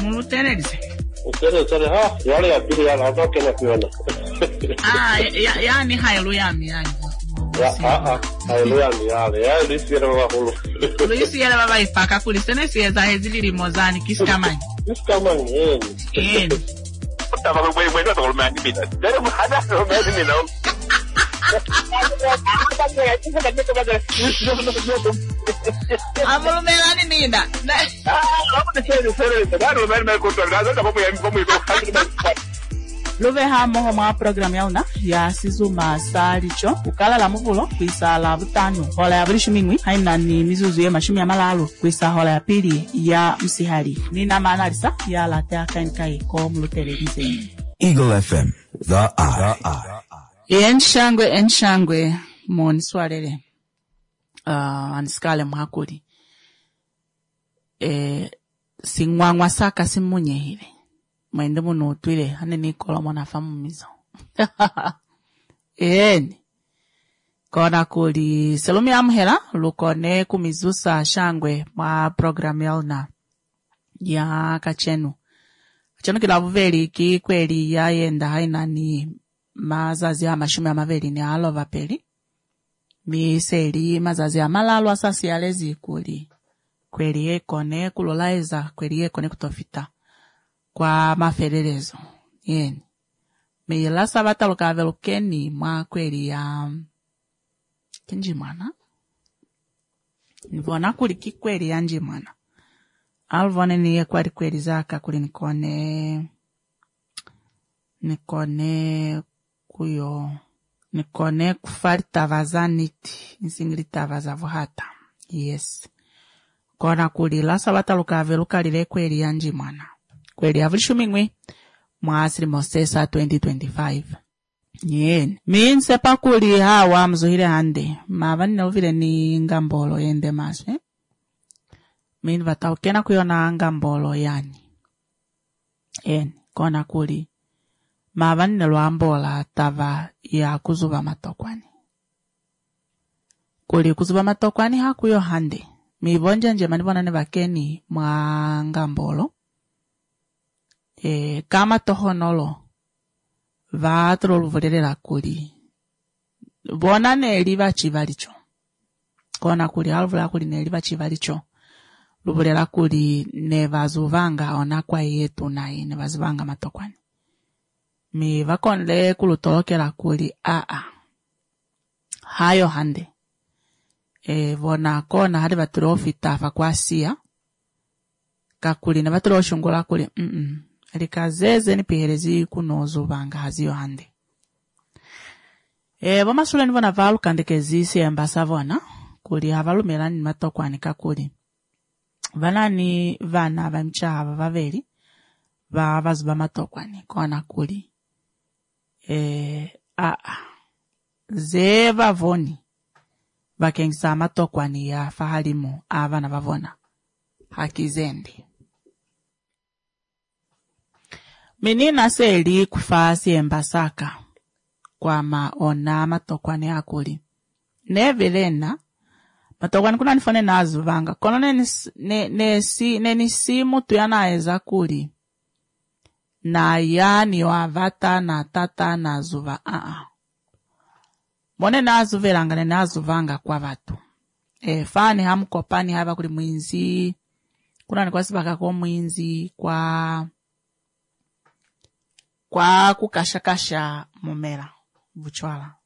mulutererize. Utere ha, yale ya pili ya natoke na kuona. Yani haleluya yani. Haleluya yale. Ya lisiera bahulu. Lisiera baba ipaka kulisene sieza hezili mozani kiskamani. Kiskamani. Tama wewe ndo ulmani bila. Ndio mhada ulmani bila. Amulumelani ninda. Luve hamo mwa programu yauna ya sizuma salicho ukala la muvulo kwisa la butano hola ya brishu mingwi haina ni mizuzu ya mashumi ya malalo kwisa hola ya pili ya msihali nina maana lisa ya la tea kankai ko mulutelerize. Eagle FM the eye. Enshangwe moni swalele anskale mhakuri singwangwa saka simunye hivi mwende muno twile hane nikola mwana famu mizo kona kuli selumi amhera lukone kumizusa shangwe mwa programu yauna ya kachenu kila vuveli ki kweli ya yenda haina ni mazazi ya mashumi ya maveli ni alova peli miseli mazazi ya malalo asasi ya lezi kuli kweli yekone kulolaiza kweli yekone kutofita kwa mafererezo yeni meyela sabata lukavelukeni mwa kweli ya kenjimwana nivona kuli kikweli ya njimwana alvone niye kwali kweli zaka kuli nikone kuyo nikone kufarita vazaniti nsingilita vazavuhata yes kona kuli la sabata lukaveluka lile kweli ya njimwana kweli avulishumingwi mwasiri mosesa 2025 yeni minse pakuli hawa mzuhile hande mavani uvile ni ngambolo yende maswe mini vataukena kuyona ngambolo yani kona kuli mavani nelwambola tava ya kuzuba matokwani kuli kuzuba matokwani hakuyo hande mibonja nje manibona ne bakeni mwa ngambolo kama tohonolo vatro luvulerera kuli bona neliva chivalicho kona kuli alvula kuli neliva chivalicho luvulera kuli nevazuvanga ona kwa yetu nayi nevazuvanga matokwani mi vakonle kulutolokela kuli hayo hande vona kona hadi vatirofita fakwasiya kakuli na vatiroshungula kuli alikazeze ni piherezi kunozuvanga haziyo hande vomasule nivona valukandekezi embasa vona kuli havalumelani matokwani kakuli vanani vana vamchava vaveli vazuba matokwani kona kuli ze vavoni vakengisa matokwani ya fahalimu avana vavona hakizendi minina seli kufasi embasaka kwa maona matokwani akuli nevelena matokwani kuna nifone nazuvanga kono nenisimu tuyanaeza kuli na yani wavata na tata na zuva mone nazuvelanga nenazuvanga kwa vatu fani hamkopani hava kuli mwinzi kuna nikwasibaka kwa mwinzi kwa kukashakasha mumera vuchwala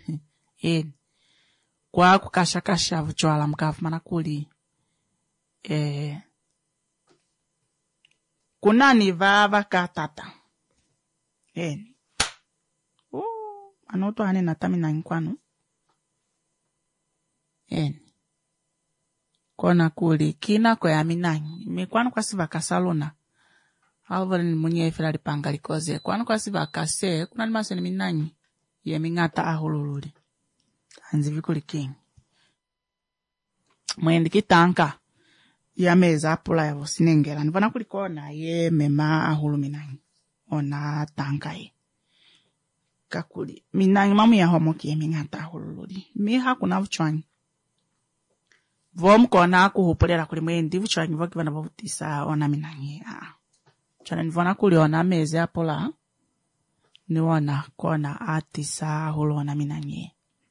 kwa kukashakasha vuchwala mkafumana kuli kunani vava katata anoto ane natami na nkwano kona kuli kina kwa yaminanyi mikwano kwa siva kasalona alvole ni munye efela lipanga likoze kwano kwa siva kase kuna ni maseni minanyi ye mingata ahulululi anzivikuli king mwendi kitanka ya meza apula ya vosinengela nivona kulikona ye mema ahulu minanyi ona tanka ye kakuli minanyi mamu ya homoki ye mingata ahulululi miha kuna vuchwanyi vom kona kuhupulela kuli mwendi vuchwanyi voki vana vavutisa ona minanyi chana nivona kuliona meze apola niona kona atisa hulona minanye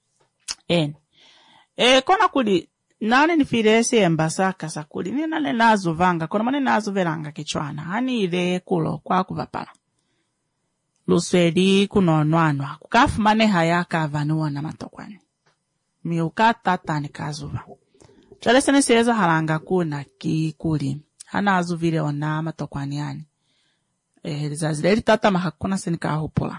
kona kuli nane nifiresi embasaka sakuli nane nazo vanga kona mane nazo veranga kichwana hani ile kulo kwa kuvapala lusweli kunonwanwa kukafu mane hayaka vanuona matokwani miukata tani kazuva chale sene seza haranga kuna kikuli hana azuvile ona matokwani yani zazileli tata mahakuna sene kahupula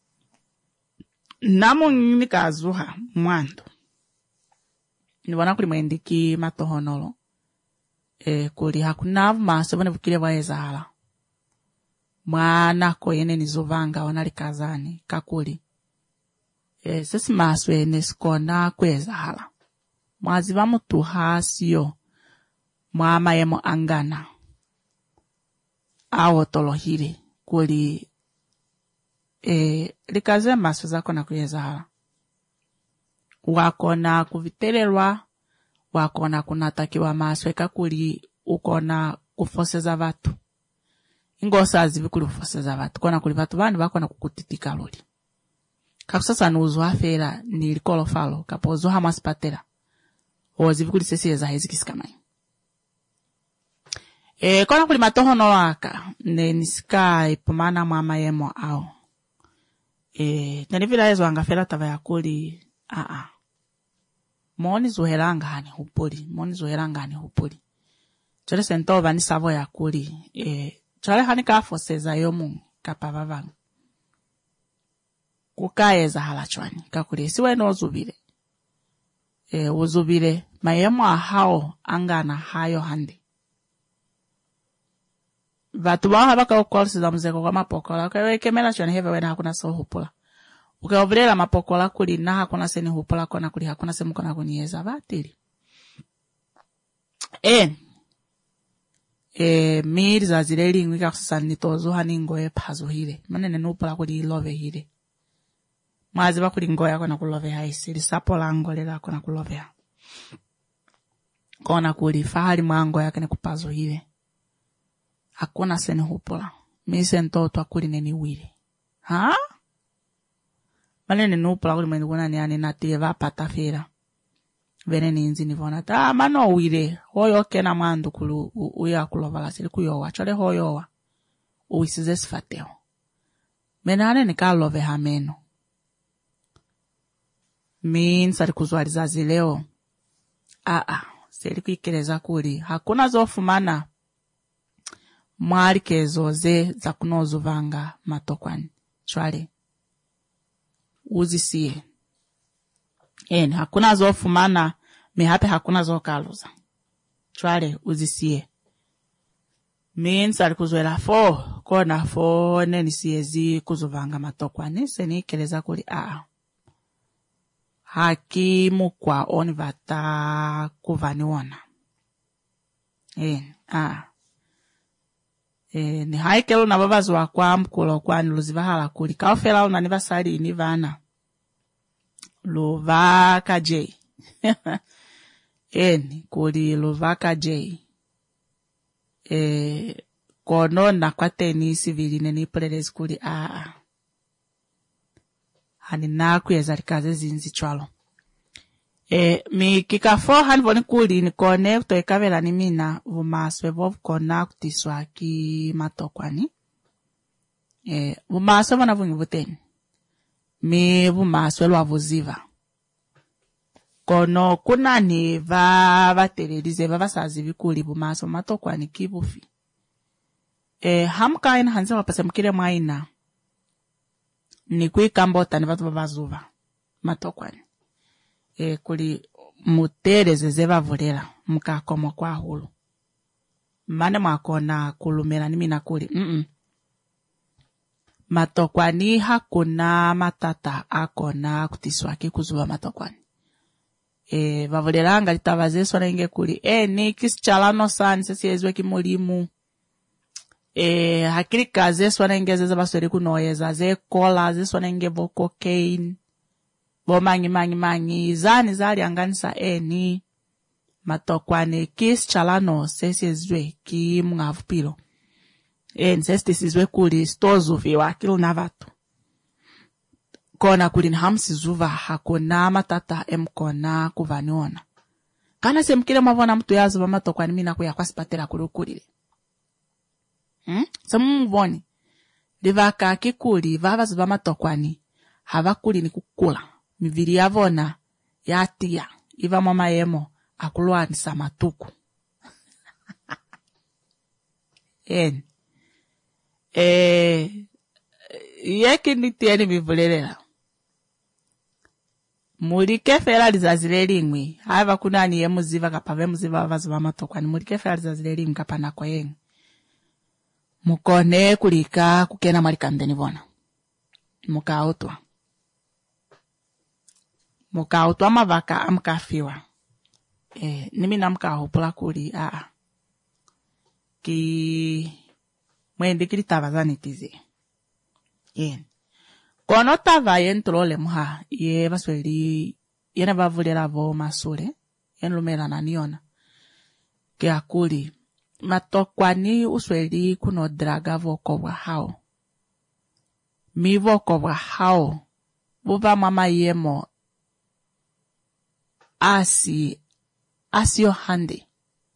namo ngini kazuha mwando niwana kuli mwendiki matohonolo kuli hakunavu maso vane vukile waeza hala mwana ko yene nizovanga wanali kazani kakuli sesi maso ene sikona kweza hala mwazi vamutuha siyo mwama yemo angana awo tolohile kuli likaze maso zako na kweza hala wakona kuvitelelwa wakona kunatakiwa maso kakuli ukona kufoseza vatu ingosa azivikuli kufoseza vatu kona kuli vatu vani wakona kukutitika loli kakusasa nuzo afera ni likolo falo kapozo hamaspatela ozivikuli sesieza hezikisikamai kona kuli matohono waka nisika ipumana mwama yemo ao tenivila ezo angafela tava ya kuli moni zuheranga hani hupuli chole sentova ni savo ya kuli chole hani kafoseza yomu kapavavanga kukaeza halachwani kakuli siwe no zubile uzubile mayemo ahao angana hayo handi vatu waha baka ukolisiza mzeko kwa mapokola ukawekemela chwani heve wena hakuna so hupula ukaovrela mapokola kuli na hakuna seni hupula kona kuli hakuna semu kona kunieza vatili miri za zileli ngwika kusasa nitozu hani ngoye pazu hile manene nupula kuli ilove hile mwazi bakuli ngoya kona kulove haisi lisapola ngolela kona kulove kona kuli fahali mwango yake ni kupazu hile hakuna seni hupula mise ntoto akuli neni wile manene nupula kuli mwenye kuna ni natie vapata fira vene ninzi nivona mano wile hoyo kena mwandu kulu uya kulovala sili kuyowa chole hoyowa uisize sifateo menane nikalove hameno sari kuzwaliza zileo sili kuikeleza kuli hakuna zofumana mwalike zoze za kunozuvanga matokwani chwale uzisie hakuna zofumana mihape hakuna zokaluza chwale uzisie sari kuzwela kona neni siezi kuzuvanga matokwani senikeleza kuli hakimu kwa oni vata kuvaniona ni haikelo na babazi wa kwa mkulo kwa niluzivahala kuli kaofela una nivasali ni vana Lovaka J kuli Lovaka J kono na kwa tenisi viline ni prelezi kuli hani naku yezalikaze zinzi chwalo mi kikafo hanvoni kuli ni kone kutoekavela ni mina vumaswe vovu kona kutiswa ki matokwani vumaswe vona vungi vuteni mi vumaswe lwa vuziva kono kunani vatelelize vasazi vikuli vumaswe matokwani kivufi hamkaina hanze wapase mkile mwaina ni kuikambota ni vatu vazuva matokwani kuli mutereze zevavulela mkakomo kwa hulu mane mwakona kulumela ni mina kuli matokwani hakuna matata akona kutiswaki kuzuva matokwani vavulela anga litavazeso na inge kuli ni kischalano sani sesi ezwe kimulimu hakili kaze swana inge zeza basweli kunoyeza ze kola ze swana inge vo cocaine vo mangi zani zali anganisa ni matokwane kischalano sesi ezwe ki mngavupilo nsestisizwe kuli stozuviwa kilo na vatu. Kona kuli nhamsizuva hakuna matata emkona kuvaniona. Kana semkile mavona mtu yazuva matokwani mina kuya kwa sipatela kulukulile. Samumuvoni. Livaka kikuli vava zuva matokwani. Hava kuli ni kukula. Miviri yavona ya tia. Iva mama yemo akulua ni samatuku. Yeki nitieni mivulelela. Mulike fera lizazile lingwi. Hava kuna ni yemu ziva kapave muziva wavazuva matokwani. Mulike fera lizazile lingwi kapana kwa yengi. Mukone kulika kukena malikandeni vona. Mukautwa mavaka amkafiwa. Nimi namkahupula kuli ki mwende kili tavazani tizi. Kono tava yentrole muha ye basweli yena bavulela vo masule yen lumela naniona ke akuli matokwani usweli kuno draga vokobwa hao mi vokobwa hao buba mama yemo asio hande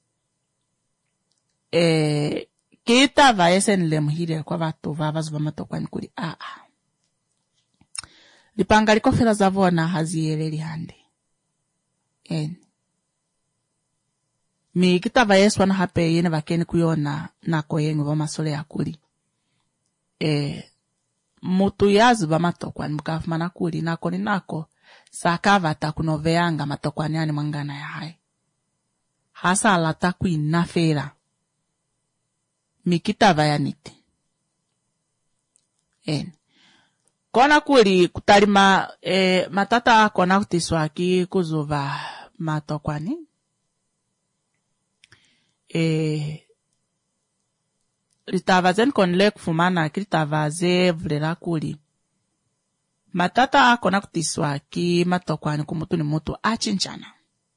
kita va esen lemhile kwa vatu vava zuba matokwani kuli lipanga liko fela zavona haziyeleli hande. Mi kita va yesu wana hape yene vakeni kuyona nako yengu va masole ya kuli. Mutu yazu va matokwani mkafumana kuli nako ni nako sakava takunoveanga matokwani yani mangana ya hai. Hasa alata kuina fela. Mi kita va yanite. Kona kuli kutalima matata kona kutiswaki kuzuva matokwani. Litavazen konle kufumana kilitavaze vulela kuli. Matata kona kutiswaki matokwani kumutu ni mutu achinchana.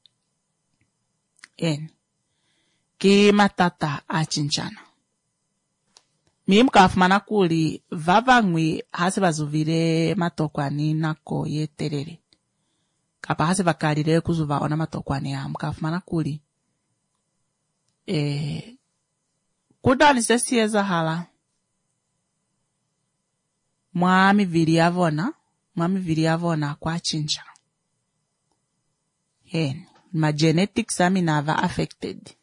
Ki matata achinchana. Mimkafumana kuli vavangwi hase bazuvire matokwani nako yeterere. Kapa hase vakalile kuzuva ona matokwani ya mkafumana kuli. Kudani sesieza hala. Mwami vili avona kwa chincha. Ma genetics aminava affected.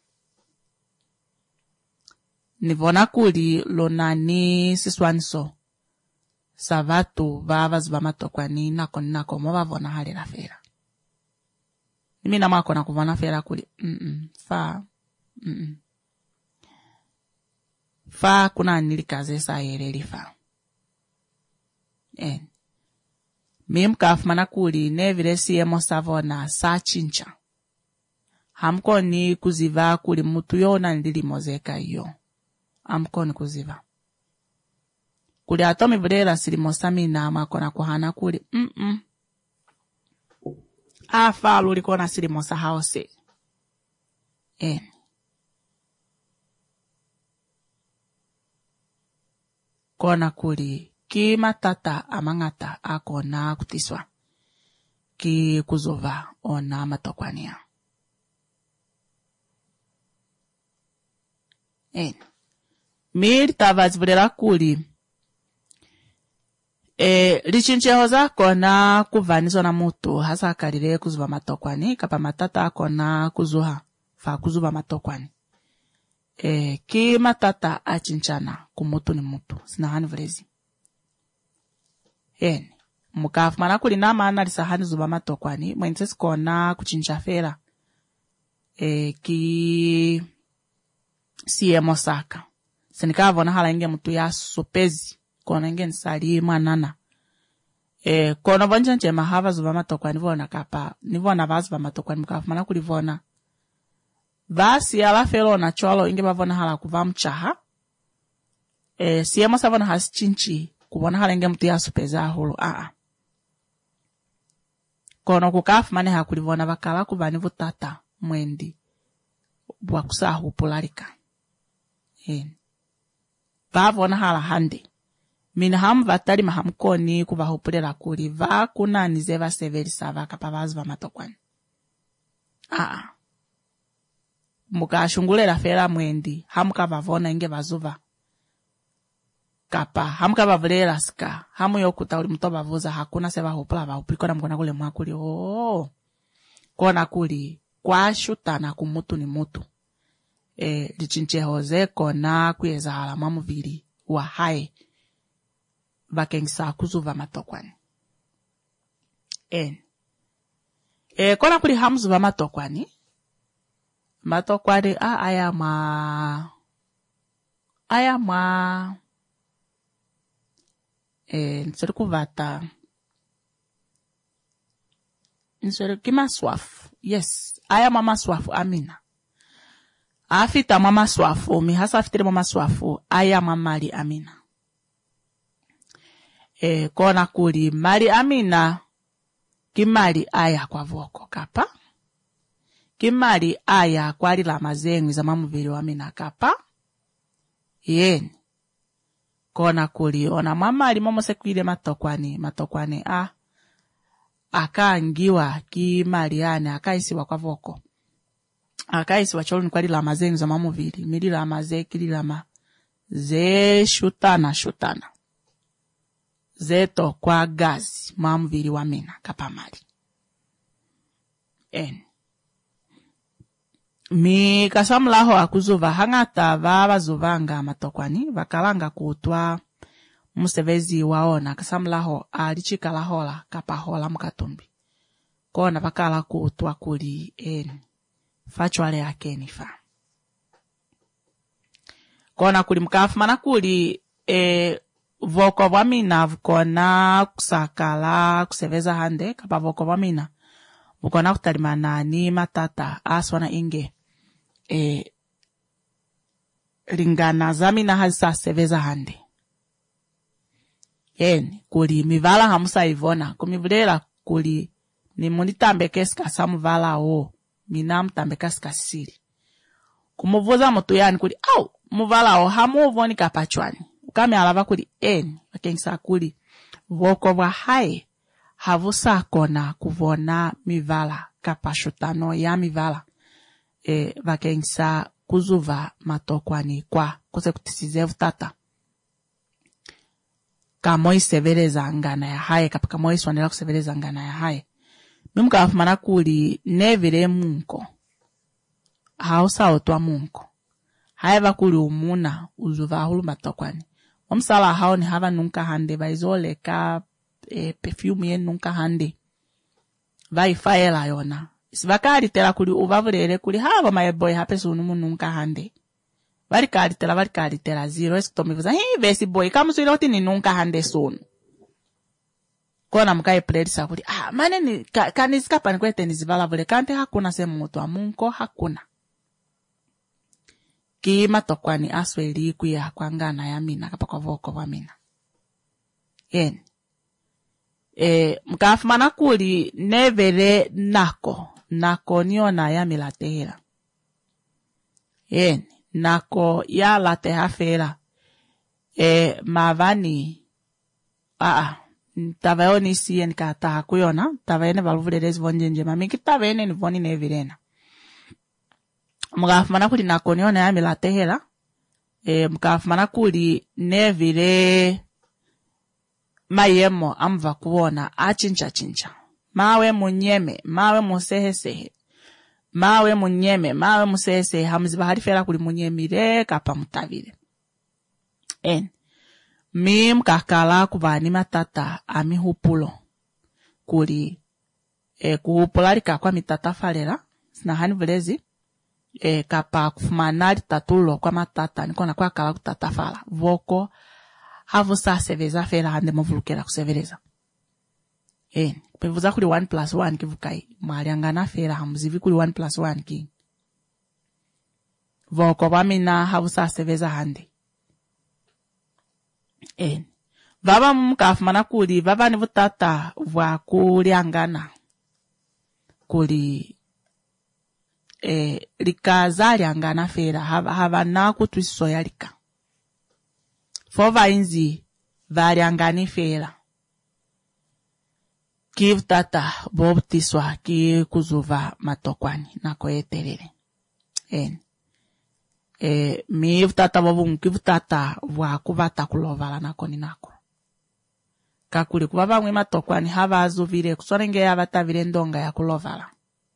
Nivona kuli lonani siswaniso. Savatu vava zuba matokwani nako mova vona hali la fera. Nimi na mako na kuvona fera kuli. Fa kuna nilikaze sa yereli fa. Mimkafumana kuli nevile siyemo savona sa chincha. Hamko ni kuziva kuli mutu yona nilili mozeka iyo. Amkoni kuziva. Kuli atomi vudela silimosami na amakona kuhana kuli. Afa lulikona silimosa haose. Kona kuli ki matata amangata akona kutiswa. Ki kuzova ona matokwania. Miri tavazivurela kuli. Lichincheho zakona kuvaniswa na mutu hasa kalile kuzuva matokwani kapa matata akona kuzuha fa kuzuva matokwani. Ki matata achinchana kumutu ni mutu sinahani vrezi. Mukafumana kuli na maana lisahani zuva matokwani mwenses kona kuchincha fera. Ki siyemo saka. Senika vona hala inge mutu ya sopezi. Kona inge nsali mwanana. Kona vonjanje mahava zuva matokwa nivona kapa. Nivona vazuva matokwa mukafumana kulivona. Vasi ala felo na cholo inge bavona hala kuva mchaha. Siyemo savona hasi chinchi. Kuvona hala inge mutu ya sopeza hulu. Kona kukafumane hakulivona vakala kuva nivutata mwendi. Wakusahu polarika. vavona hala hande mina hamu vatali mahamkoni kuvahupulera kuli vakunanize vaseverisa vakapa vazi vamatokwani. Mukashungulera fera mwendi hamu kavavona inge vazuva kapa hamu kavavulera sika hamu yokuta uli mtoba vuza hakuna seva hupula vahupulikona mkona kule mwakuli kona kuli kwa shutana kumutu ni mutu lichinche hoze kona kuyeza hala mamuvili wa hai vakengisa kuzuva matokwani. Kona kuli hamuzuva matokwani ayama nsori kuvata nsori kimaswafu. Yes, ayama maswafu amina. Afita mama swafu mihasa afitire mama swafu ayama mali amina. Kona kuli mali amina kimali aya kwa voko kapa. Kimali aya kwa lila mazengwi za mamuvili wa amina kapa. Kona kuli ona mamali momo sekuile matokwani akaangiwa kimali ane akaisiwa kwa voko. Akaisiwa choluni kwa lila mazengwi za mamuvili milila mazeki lila ma ze shutana zeto kwa gazi mamuvili wa amina kapa mali. Mi kasamlaho akuzuva hangata vavazuvanga matokwani vakalanga kutwa musevezi waona kasamlaho alichikalahola kapahola mukatumbi kona vakala kutwa kuli fachwale yake nifa kona kuli mkafu mana kuli voko vamina vukona kusakala kuseveza hande kapa voko vamina vukona kutalimana ni matata aswana inge lingana zamina hazisa seveza hande. Kuli mivala hamusa ivona kumivulera kuli ni munitambe sika samuvala mina mutambeka sika siri kumuvuza mutu yani kuli muvala hamu uvoni kapachwani ukame alava kuli wakengisa kuli voko wa hai havusa kona kuvona mivala kapashutano ya mivala vakengisa kuzuva matokwani kwa kose kutisizevu tata kamoi severeza ngana ya hai kapaka moi swanela kusevereza ngana ya hai mimuka afumana kuli nevire munko hausa otwa munko haiva kuli umuna uzuva hulu matokwani omsala hao ni hava nunka hande vaizole ka perfume ye nunka hande vaifaela yona isivakari tela kuli uvavulele kuli hava my boy hapesu unumu nunka hande varikari tela zero esikutomivuza vesi boy kamuswile oti ni nunka hande sunu kona mukai predisa kuli mane ni kanizikapa nikwete nizivalavule kante hakuna semu mutu wa munko hakuna kima tokwani asweli kuya kwangana ya mina kapa kwa voko wa mina mkafumana kuli nevere nako niona ya milatehera nako ya lateha fera mavani tavayoni siye nikataha kuyona tavayene valuvulelezi vonjenje mamiki tavayene nivoni nevirena mkafumana kuli nako niona ya milatehera mkafumana kuli nevire mayemo amva kuona achincha mawe munyeme mawe musehesehe mawe munyeme mawe musehesehe hamuziba harifera kuli munyemire kapa mutavire mkakala kuvani matata amihupulo kuli kuhupula likakwa mitata falera sinahani vulezi kapa kufumana litatulo kwa matata nikona kwa kala kutata fala voko havusa seveza fera hande muvulukera kusevereza pevuza kuli 1+1 kivukai mwaliangana fera hamuzivi kuli 1+1 ki voko vamina havusa seveza hande vava mukafumana kuli vava ni vutata vwa kuliangana kuli likaza liangana fera hava na kutwiso yalika fova inzi variangani fela kiv tata bobtiswa ki kuzuva matokwani nako eterere miv tata bobun kiv tata wa kuvata kulovala nako ni nako kakuli kuva vamwe matokwani hava azuvire kusonenge yavatavire ndonga ya kulovala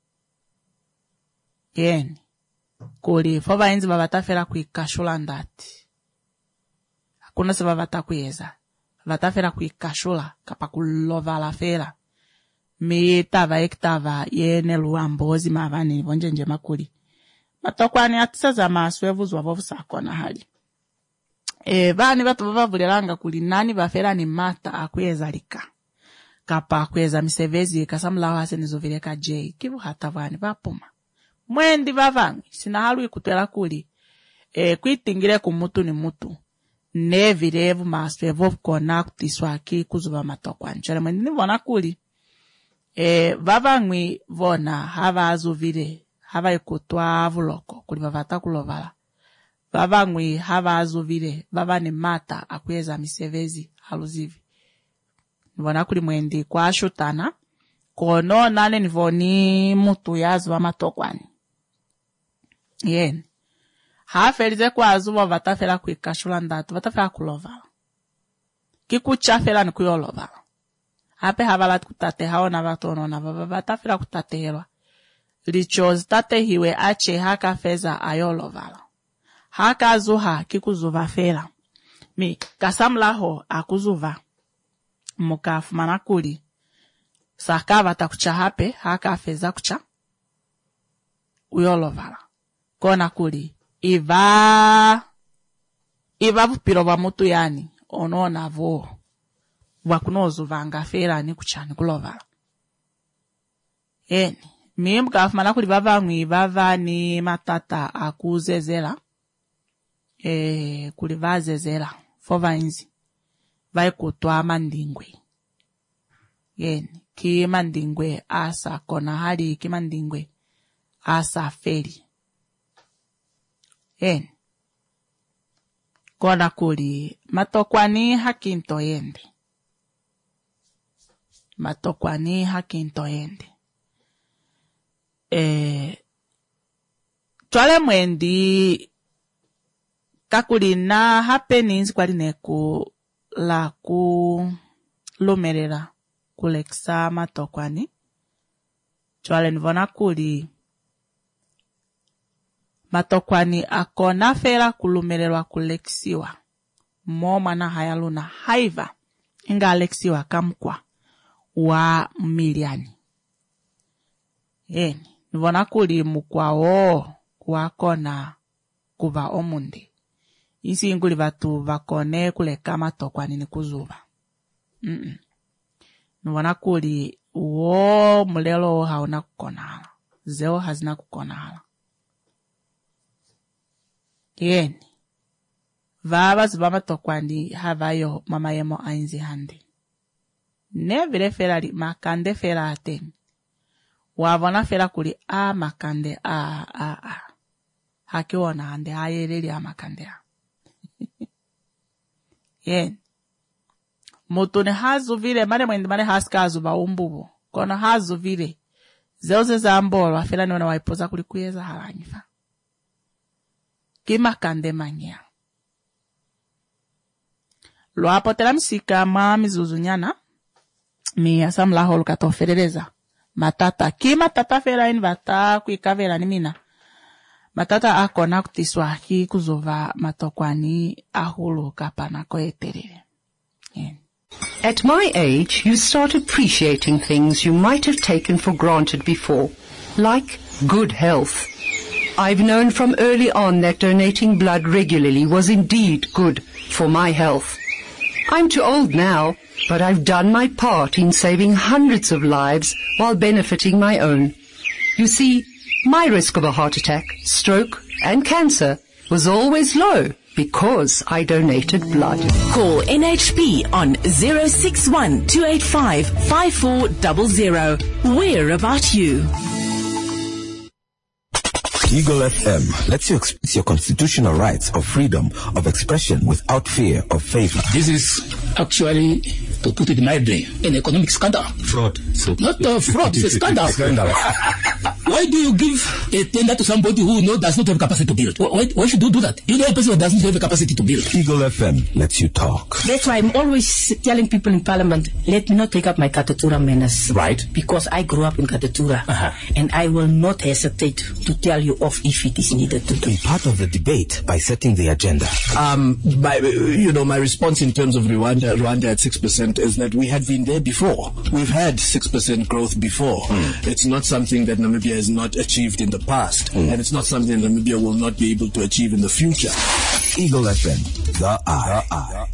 kuli fova inzi vavatafera kuikashula ndati hakuna se vavatakuyeza vatafera kuikashula kapa kulovala fera mitava ektava yene luambozi mavani vonjenje makuli matokwani atisaza maswevuzwa vovusakona hali vani vatu vavavulelanga kuli nani vafera ni mata akuyezalika kapa akuyeza misevezi kasamulawa asenizovileka jei kivu hata vani vapuma mwendi vavangwi sina halu ikutwela kuli kuitingire kumutu ni mutu nevirevu maswevo kona kutiswa ki kuzuva matokwani chale mwendi nivona kuli vavangwi vona hava azuvire hava ikutwa vuloko kuli vavata kulovala vavangwi hava azuvire vava ni mata akuyeza misevezi haluzivi nivona kuli mwendi kwa ashutana kono nane nivoni mutu yazuva matokwani hafelize kwa azuva vatafela kuikashula ndatu vatafela kulovala kikuchafela ni kuyolovala hape havala kutate haona vatonona vatafela kutatehelwa lichozi tate hiwe ache haka feza ayolovala haka azuha kikuzuva fela mi kasamlaho akuzuva mukafu manakuli saka vatakucha hape haka feza kucha uyolovala kona kuli iva vupiro va mutu yani onona vo vakunozu vanga fera ni kuchani kulovala mimi kafumana kuli vavangwi vava ni matata akuzezela kuli vazezela fova inzi vaikutwa mandingwe ki mandingwe asa kona hali ki mandingwe asa feri kona kuli matokwani hakinto yende twale mwendi kakuli na happenings kwali neku la ku lumerera kuleksa matokwani twale nivona kuli matokwani akona fera kulumererwa kuleksiwa moma na hayaluna haiva inga aleksiwa kamkwa wa miliani nivona kuli mukwao kuwakona kuva omundi isi inguli vatu vakone kuleka matokwani ni kuzuva nivona kuli uo mulelo hauna kukonala zeo hazina kukonala vava ziva matokwani havayo mama yemo ainzi handi nevile fera li makande fera ateni wavona fera kuli makande hakiwona hande hayeleli makande mutu ne hazuvile mane mwendi mane haskazu ba umbubu kona hazuvile zeoze za mbolo afela niwana waipoza kuli kuyeza halanyifa kimakande manya lwapotela msika ma mizuzunyana mi asamlaho lukatofereleza matata kimatata fera ini vata kuikavela ni mina matata akona kutiswa ki kuzuva matokwani ahulu kapana koeterere At my age, you start appreciating things you might have taken for granted before, like good health. I've known from early on that donating blood regularly was indeed good for my health. I'm too old now, but I've done my part in saving hundreds of lives while benefiting my own. You see, my risk of a heart attack, stroke, and cancer was always low because I donated blood. Call NHP on 061 285 5400. We're about you. Eagle FM lets you express your constitutional rights of freedom of expression without fear of favor. This is actually, to put it mildly, an economic scandal. Fraud. So Not fraud, it's a scandal. Why do you give a tender to somebody who does not have capacity to build? Why should you do that? You know a person who doesn't have the capacity to build. Eagle FM lets you talk. That's why I'm always telling people in Parliament, let me not take up my Katatura manners. Right. Because I grew up in Katatura. And I will not hesitate to tell you off if it is needed to do. Be part of the debate by setting the agenda. My response in terms of Rwanda at 6% is that we had been there before. We've had 6% growth before. It's not something that Namibia has not achieved in the past. And it's not something that Namibia will not be able to achieve in the future. Eagle FM, the eye.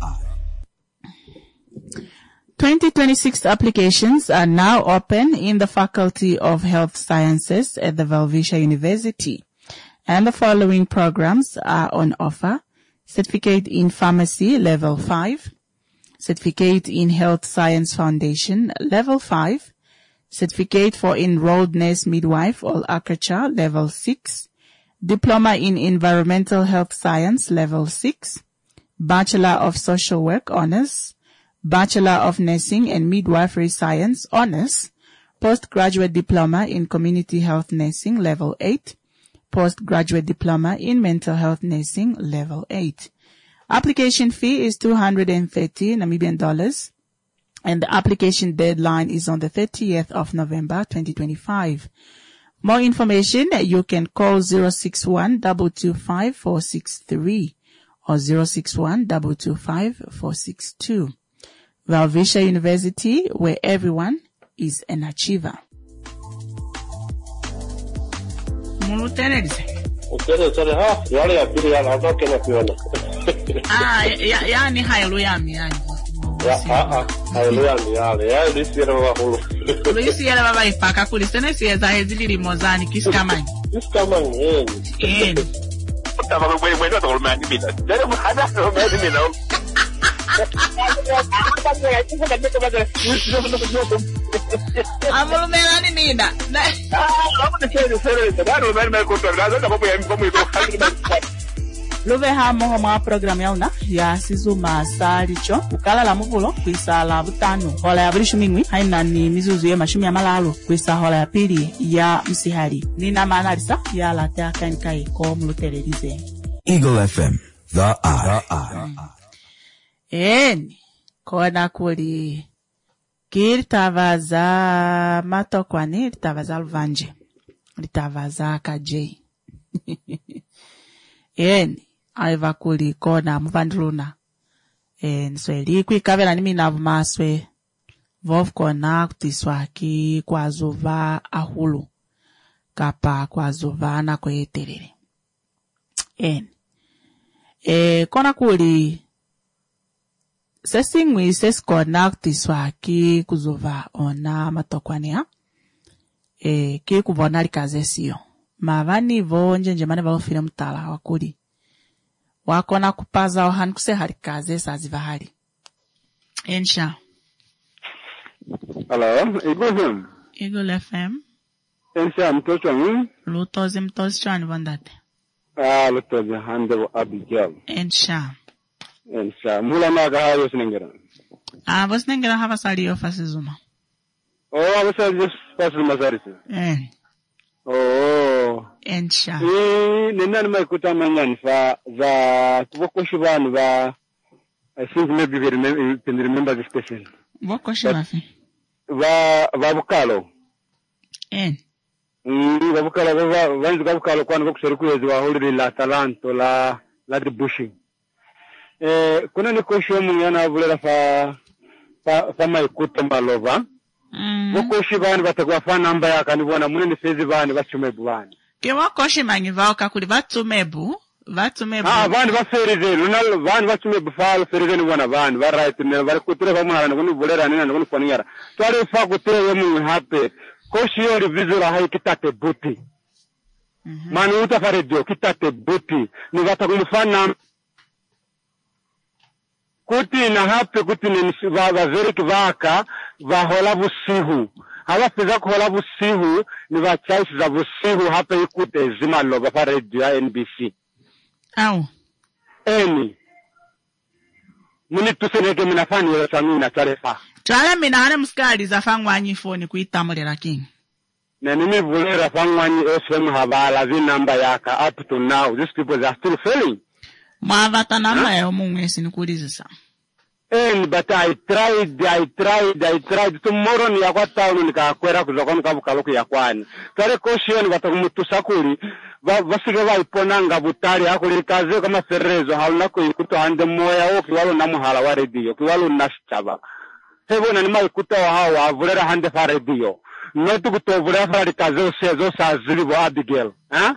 2026 applications are now open in the Faculty of Health Sciences at the Valvisha University. And the following programs are on offer: Certificate in Pharmacy, Level 5. Certificate in Health Science Foundation, Level 5. Certificate for Enrolled Nurse Midwife or ACACHA, Level 6. Diploma in Environmental Health Science, Level 6. Bachelor of Social Work, Honors. Bachelor of Nursing and Midwifery Science, Honors. Postgraduate Diploma in Community Health Nursing, Level 8. Postgraduate Diploma in Mental Health Nursing, Level 8. Application fee is 230 Namibian dollars, and the application deadline is on the 30th of November 2025. More information, you can call 061-225-463 or 061-225-462. Valvisha University, where everyone is an achiever. Yani hallelujah Luisi yale baba ipaka kulisene siya za hezili limozani kiskamani. Amulumelani nina. Love hamo homa program yauna ya sizuma salicho ukala la muvulo kwisa la butano hola ya brishu mingwi haina ni mizuzu ya mashumi ya malalo kwisa hola ya pili ya msihari nina manalisa ya latea kankai ko mlutelelize. Eagle FM, the eye. Kona kuli kirtavaza matokwani litavaza luvanje litavaza kajei. Aiva kuli kona muvandruna. Nsweli kwikavela nimi navu maswe. Vov kona kutiswa ki kwa zuva ahulu. Kapa kwa zuva na kweterere. Kona kuli sesingwi sesikona kutiswa ki kuzuva ona matokwania. Ki kubona likaze siyo. Mavani vo njenjemane valofile mutala wakuli. Wakona kupaza ohan kuse harikaze saziva hari. Ensha. Hello, Eagle FM. Eagle FM. Ensha, mtoto wangu. Lutozi mtozi chwani vandate. Lutozi hande Abigail. Ensha. Mula maga hayo sinengera. Vosinengera hava saliyo fasizuma. Hava saliyo fasizuma sarisi. Ensha. Nena maikuta manyani za kubokoshi banu ba I think maybe we can remember this person. Bokoshi bafi. Va bukalo. Va bukalo vanzi va bukalo kwani vakuserikuwezi wa holiday la talanto la bushing. Kuna ni koshi omu yana avulela fa maikuta malova. Bokoshi banu bategwa fa namba yaka nibona munene fezi banu bachumebu banu. Ke wakoshi mangi vauka kuli vatumebu. Vanu vafereze lunalo vanu vachumebu falo fereze ni wana vanu va right ne va kutere va mwana ngoni bolera nina ngoni kwaniara. Twale fa kutere mu hape. Koshi yori vizura hai kitate buti. Manu uta faredio kitate buti. Ni vata kumfana kuti na hape kuti ni va veri kivaka va hola vusihu. Hawapeza kuhola busihu ni vachaisi za busihu hapa ikute zimalo pa radio ya NBC. Au. Eni. Muni tuseneke minafani ya samina tarefa. Chala minahane mskali za fangwanyi phone kuitamule lakini. Na nimi vulera fangwanyi FM habala zi namba yaka up to now. These people are still failing. Mwavata namba ya mungesi nikulize sa. But I tried. Tomorrow ni yakwa town nikakwera kuzoka mukabukaloku yakwani. Tare koshiyoni batakumutusakuri. Basige baiponanga butari akuli kaze kama ferrezo hauna kuikuto hande moya o kiwalo na muhala wa radio kiwalo nashchaba hebona ni maikuto wa hawa avulera hande fa radio notu kutovulera fa kaze sezo sa zilibo Abigail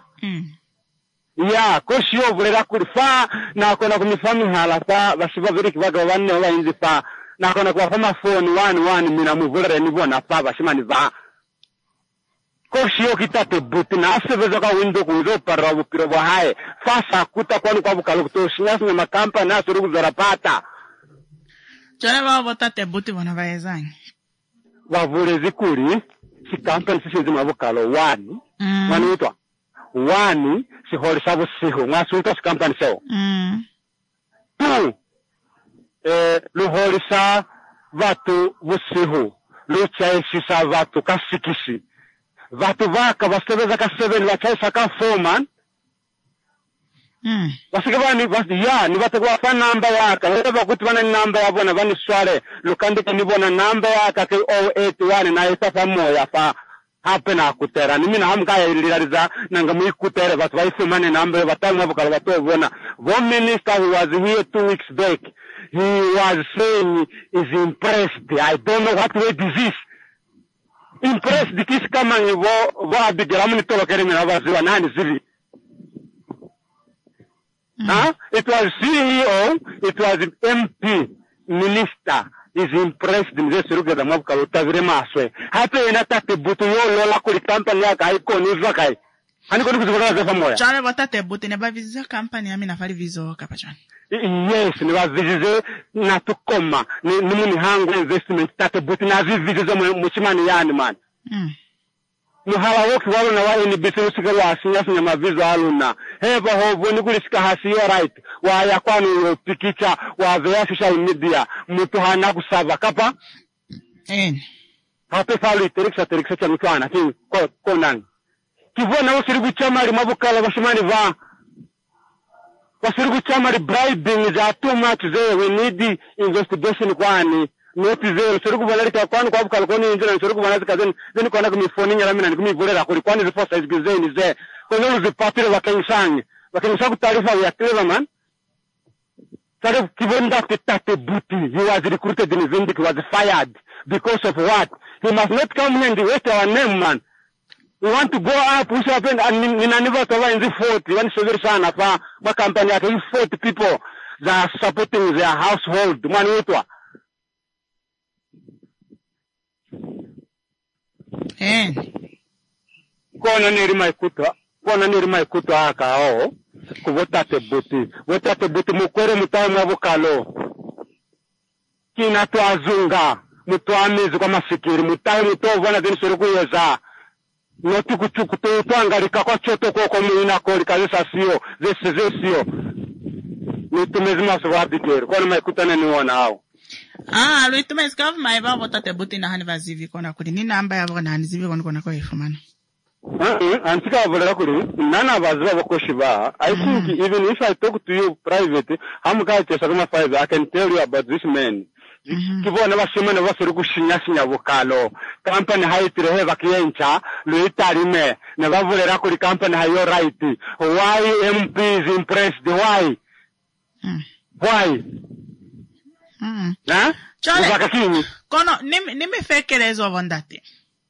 ya koshio vulera kulifa na kona kumifami hala fa bashiba veri kibaga wanne wa inzi fa na kona kwa fama phone 11 mina muvulera ni bona fa bashima ni va koshio kitate buti na asebeza ka window kuzo para bukiro bwa hae fasa kuta kwani kwa bukalo kutoshinya na makampa na suru kuzarapata chana ba botate buti bona baezani wavule zikuri si kampa sisi zima bukalo wani manitwa wani si holi sabu siho ngasuita si kampa niseo tu lu holi sa vatu busiho lu chaisi sa vatu kasikisi vatu vaka vasebeza ka 7 vachaisa ka 4 man vasikabani ni vatakwa fa namba yaka leba kuti vana namba yabona vani swale lukandika ni bona namba yaka ke 081 na isa fa moya fa hape na kutera ni mina hamka ya ilirariza nanga muikutere vatu vaifumane namba vatamwa vukala vatu vona one minister who was here 2 weeks back he was saying is impressed. I don't know what way this is. Impressed the kiss kama ni vo Abigail amuni tolo kereme na vaziwa nani zivi. It was CEO, it was MP, minister is impressed in this ruga da mabka utavire maswe. Hape inatate butu yo lola kuli company yaka haiko nuzwa kai. Hani koni kuzikona zefa moya. Chane batate butu ne baviziza company yami nafali vizo kapachani. Yes, ni bavizize na tukoma. Ni muni hangu investment tate butu na vizize muchimani yani man. Muhala woki walo na wale ni bisu wa asinya sinya mavizo aluna. Heba hobo ni kulisika hasiyo right. Wa ya kwanu pikicha wa vya social media. Mutu hana kusava kapa. Hape falu teriksa cha mtuana. Konani. Kivona usirigu chamari mabukala bashimani va. Wasirigu chamari bribing is too much there. We need the investigation kwani. Noti zero sirigu valerika kwani kwa bukala kwani injira sirigu vanazika zeni kwa naku mifoni nyalamina ni kumivulera kuli kwani zifosa izgizeni ze. Kwa nulu zipatire wakengisangi. Wakengisangu tarifa ya clever man. Sare kivonda tate buti. He was recruited in Vindic, he was fired. Because of what? He must not come here and waste our name man. We want to go up, we should happen, and in a never to in the 40, when severe son of a company, 40 people that are supporting their household, one utwa. Kona niri maikuto haka o, kuvotate buti, mukwere mutawe mwavukalo. Kina tuazunga, mutuamizi kwa masikiri, mutawe mutovana zini suruku yeza. Noti kuchukutu tuangalika kwa choto kwa muina koli kazisa siyo, zesio. Nitumezima suwa Abigail, kwa maikuta niona hao. Luitumezi kavu maiva votate buti na hani vazivi kona kuli. Nina amba ya vona hani zivi kona kwa ifumana. Antika wavolera kuli, nana vaziva wakoshiva. I think even if I talk to you private, hamuka chesa kama 5, I can tell you about this man. Kivona bashimane basuri kushinya bukalo company haitire heva kiencha luitarime ne bavulera kuri company hayo right. Why MP is impressed? Why Chale kono nimefekelezo vondati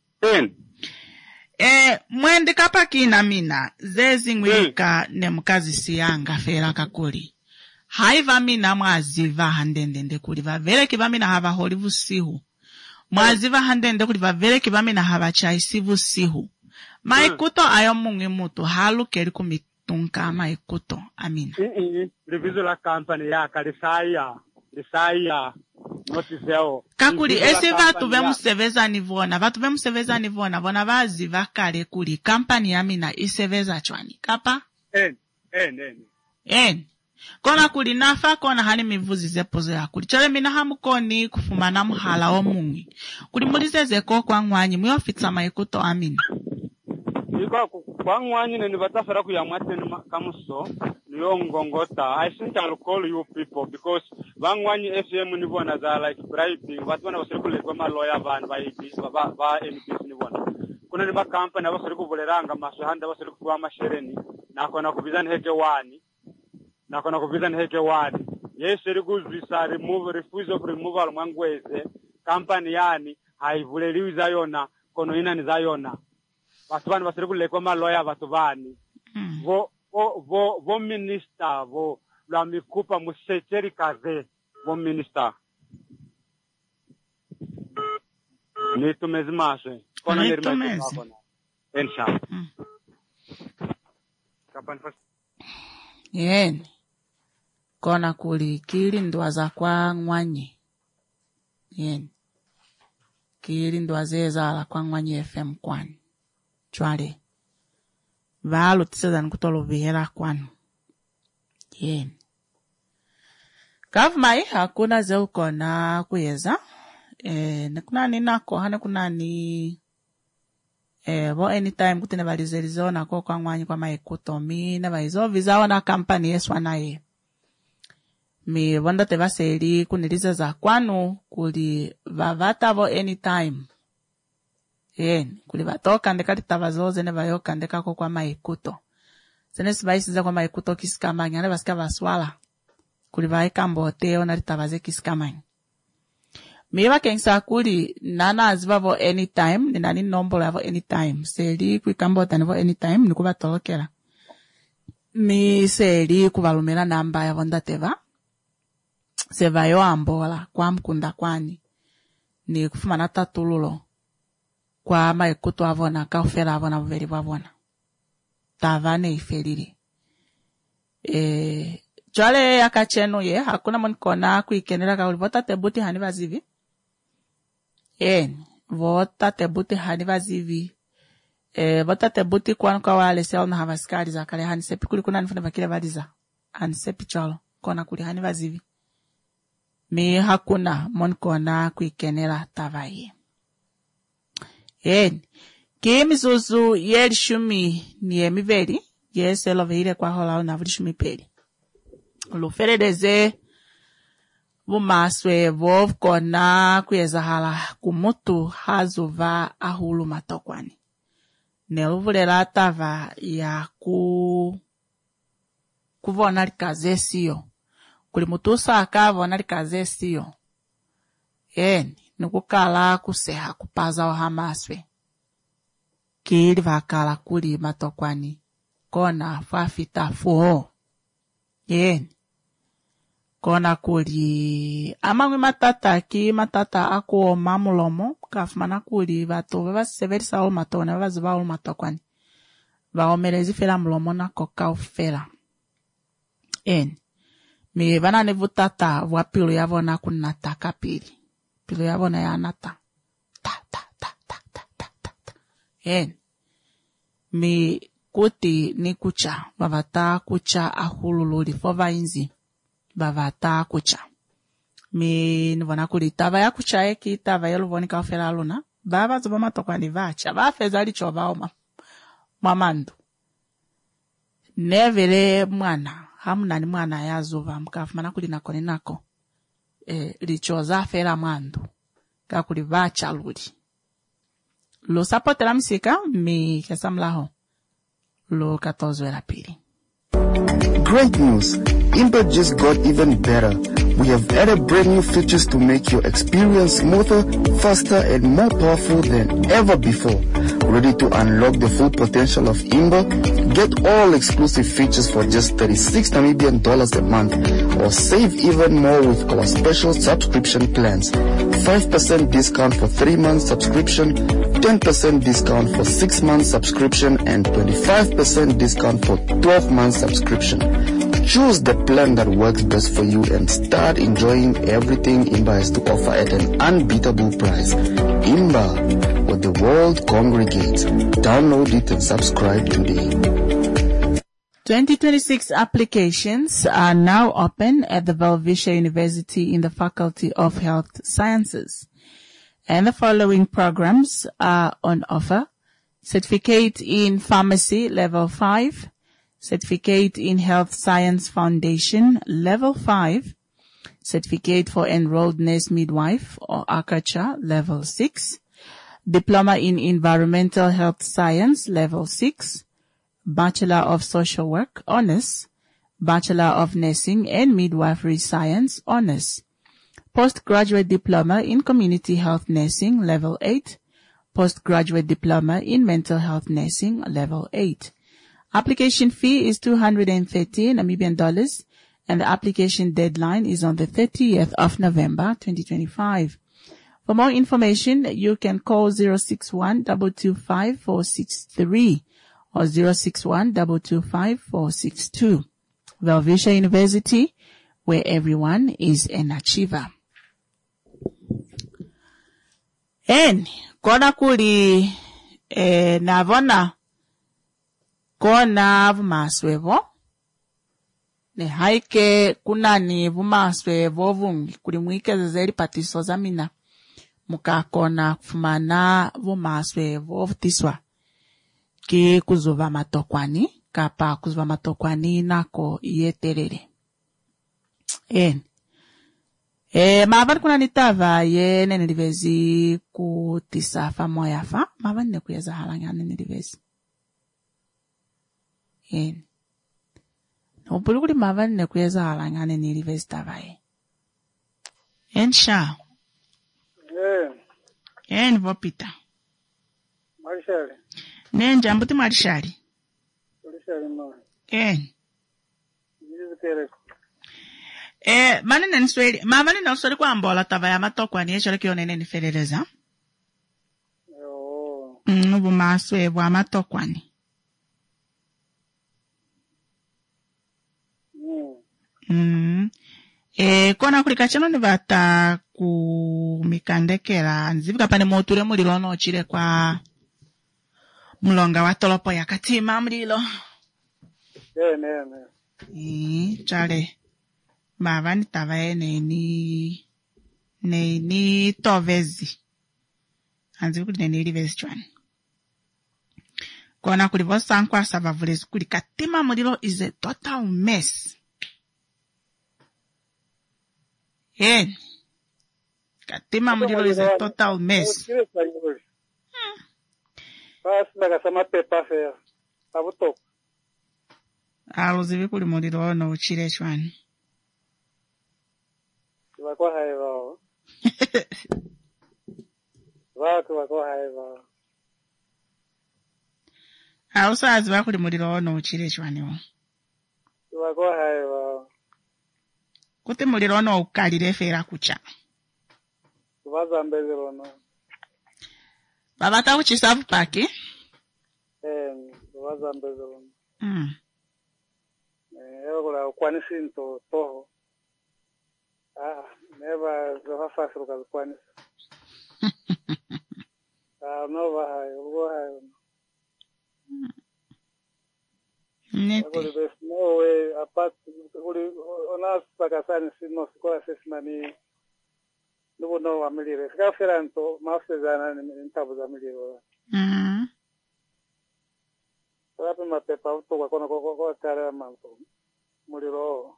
mwende kapa kina mina zezi ngwika ne mkazi siyanga fera kakuli haiva mina mwaziva handende kuli vavere kivamina hava holi vusihu mwaziva handende kuli vavere kivamina hava chaisi vusihu maikuto ayo mungi mutu halu keri kumitunka maikuto amina reviso la company yaka risaya notice yao kakuli ese vatu vemuseveza nivona vatu vemuseveza nivona vona vazi vakale kuli kampani yamina iseveza chwani kapa kona kuli nafa kona hani mivuzi zepozo ya kuli chale mina hamukoni kufumana muhala omungi kuli mulizezeko kwa ngwanyi muyofitsa maikuto amina kwa ngwanyi ni batafara kuyamwateni kamuso niyo ngongota. I think I'll call you people because bangwanyi FM ni bona za like bribing watu wana wasirikule kwa lawyer van ba NPC ni bona kuna ni company abasiriku voleranga masahanda abasiriku kwa mashereni na kona kubizana heke wani yes seriku visa refuse of removal mangweze company yani haivuleliwi zayona kono ina ni zayona watu bana basirikule kwa lawyer watu bani vo minister vo la mikupa musecheri kaze vo minister ni tumezmashe kona nirima kona inshallah kapan first kona kuli kili ndwa za kwa ngwanyi kili ndwa zeza la kwa ngwanyi FM kwani chwale valo tisezani kutolo vihera kwanu kavmai hakuna zeu kona kuyeza nekunani nako hane kunani vo anytime kutine valizelizo nako kwa ngwanyi kwa maikutomi na vaizo vizawa na kampani yesu anaye mi vonda te vaseli kunilize za kwanu kuli vavata vo anytime kuli vatoka ndekati tavazoze ne vayoka ndekako kwa maikuto sene sivaisiza kwa maikuto kisikamanya ane vasika vaswala kuli vaika mboteo na litavaze kisikamanya miwa kengisa kuli nana aziva vo anytime ni nani nombolo ya vo anytime seli kuikambota ni vo anytime ni kuva tolokela mi seli kuvalumela namba ya vonda teva seva yo ambola kwa mkunda kwani ni kufumana tatululo kwa maikuto avona kaufela avona vuveli vavona tavane ifelili chwale yakacheno ye hakuna monikona kuikenela kauli vota tebuti hani vazivi vota tebuti hani vazivi vota tebuti kwanu kwa wale sel na havaskali za kale hani sepi kuli kuna nifuna vakile valiza hani sepi chalo kona kuli hani vazivi mi hakuna monikona kuikenela tavaye kimizuzu yelishumi ni emiveli yeselo veile kwa hola na vulishumi peli luferedeze vumaswe vovkona kuyezahala kumutu hazuva ahulu matokwani neluvulela tava ya kuvona likaze siyo kuli mutusa akavona likaze siyo nukukala kuseha kupaza ohamaswe kili vakala kuli matokwani kona fafita fuho kona kuli amangwi matata akuoma mulomo kafumana kuli vatu vavasisevelisa olu matone vavaziva olu matokwani vaomelezi fela mulomo nako kaufela mi vanani vutata vwa pilu yavona kunataka pili pilu yavona ya nata mi kuti ni kucha vavata kucha ahulululi fova inzi vavata kucha mi nivona kuli tava ya kucha eki tava yeluvoni kaufela aluna baba zoba matokwani vacha vafeza licho vaoma mamandu nevele mwana hamunani mwana yazuva mkafumana kuli nako ninako licho zafela mwandu kakuli vacha luli lo sapotela msika mi kesamlaho lo 14 la pili. Great news! Imba just got even better. We have added brand new features to make your experience smoother, faster, and more powerful than ever before. Ready to unlock the full potential of Imba? Get all exclusive features for just $36 a month, or save even more with our special subscription plans. 5% discount for 3 months subscription, 10% discount for 6 months subscription, and 25% discount for 12 months subscription. Choose the plan that works best for you and start enjoying everything Imba has to offer at an unbeatable price. Imba, where the world congregates. Download it and subscribe today. 2026 applications are now open at the Belvisha University in the Faculty of Health Sciences. And the following programs are on offer. Certificate in Pharmacy, Level 5. Certificate in Health Science Foundation, Level 5. Certificate for Enrolled Nurse Midwife or ACACHA, Level 6. Diploma in Environmental Health Science, Level 6. Bachelor of Social Work, Honours. Bachelor of Nursing and Midwifery Science, Honours. Postgraduate Diploma in Community Health Nursing, Level 8. Postgraduate Diploma in Mental Health Nursing, Level 8. Application fee is $230 Namibian dollars, and the application deadline is on the 30th of November, 2025. For more information, you can call 061-225-463 or 061-225-462. Belvisha University, where everyone is an achiever. And kona kuli navona kona vumaswevo ne haike kuna ni vumaswevo vungi kuli mwike zeli patiso zamina muka kona kufumana vumaswevo vutiswa ki kuzuva matokwani kapa kuzuva matokwani nako yeterere. Mavan kuna nitava ye nenilivezi kutisafa moyafa. Mavan nekuyeza halanga nenilivezi. Nopulukuli mavan nekuyeza halanga nenilivezi tava ye. Sha. Vopita. Marishali. Njambuti Marishali. Marishali no. Manene nsweli, mavane na usweli kwa mbola tava ya matokwa ni echole kiyo nene nifeleleza. Ubu maswe wa matokwa ni. Kona kulikachano ni vata kumikandekera, nzivika pane moture mulilo no chile kwa mulonga watolopo ya katima mulilo. Chale. Mavani tavaye neni tovezi. Anzi kuli neni livezi chwani. Kona kulivosa ankwa sabavulezi kuli katima mulilo is a total mess. Katima mulilo is a total mess. Aluzivi kuli mulilo no uchile chwani. Wako haiva. Wako haiva. Ausa aziva kuli mulilo no uchile chwani. Wako haiva. Kuti mulilo no ukalile fera kucha. Wazambezi rono. Babata uchisavu paki? Wazambezi rono. Kula ukwanisi nto toho. Never the fast look at one. No, there's no way apart on us Pakistan is no scholar money. No, no, Amelia. Scaferanto, masters and Tabus Amelia. Rapping my paper to go Taramanto. Murilo.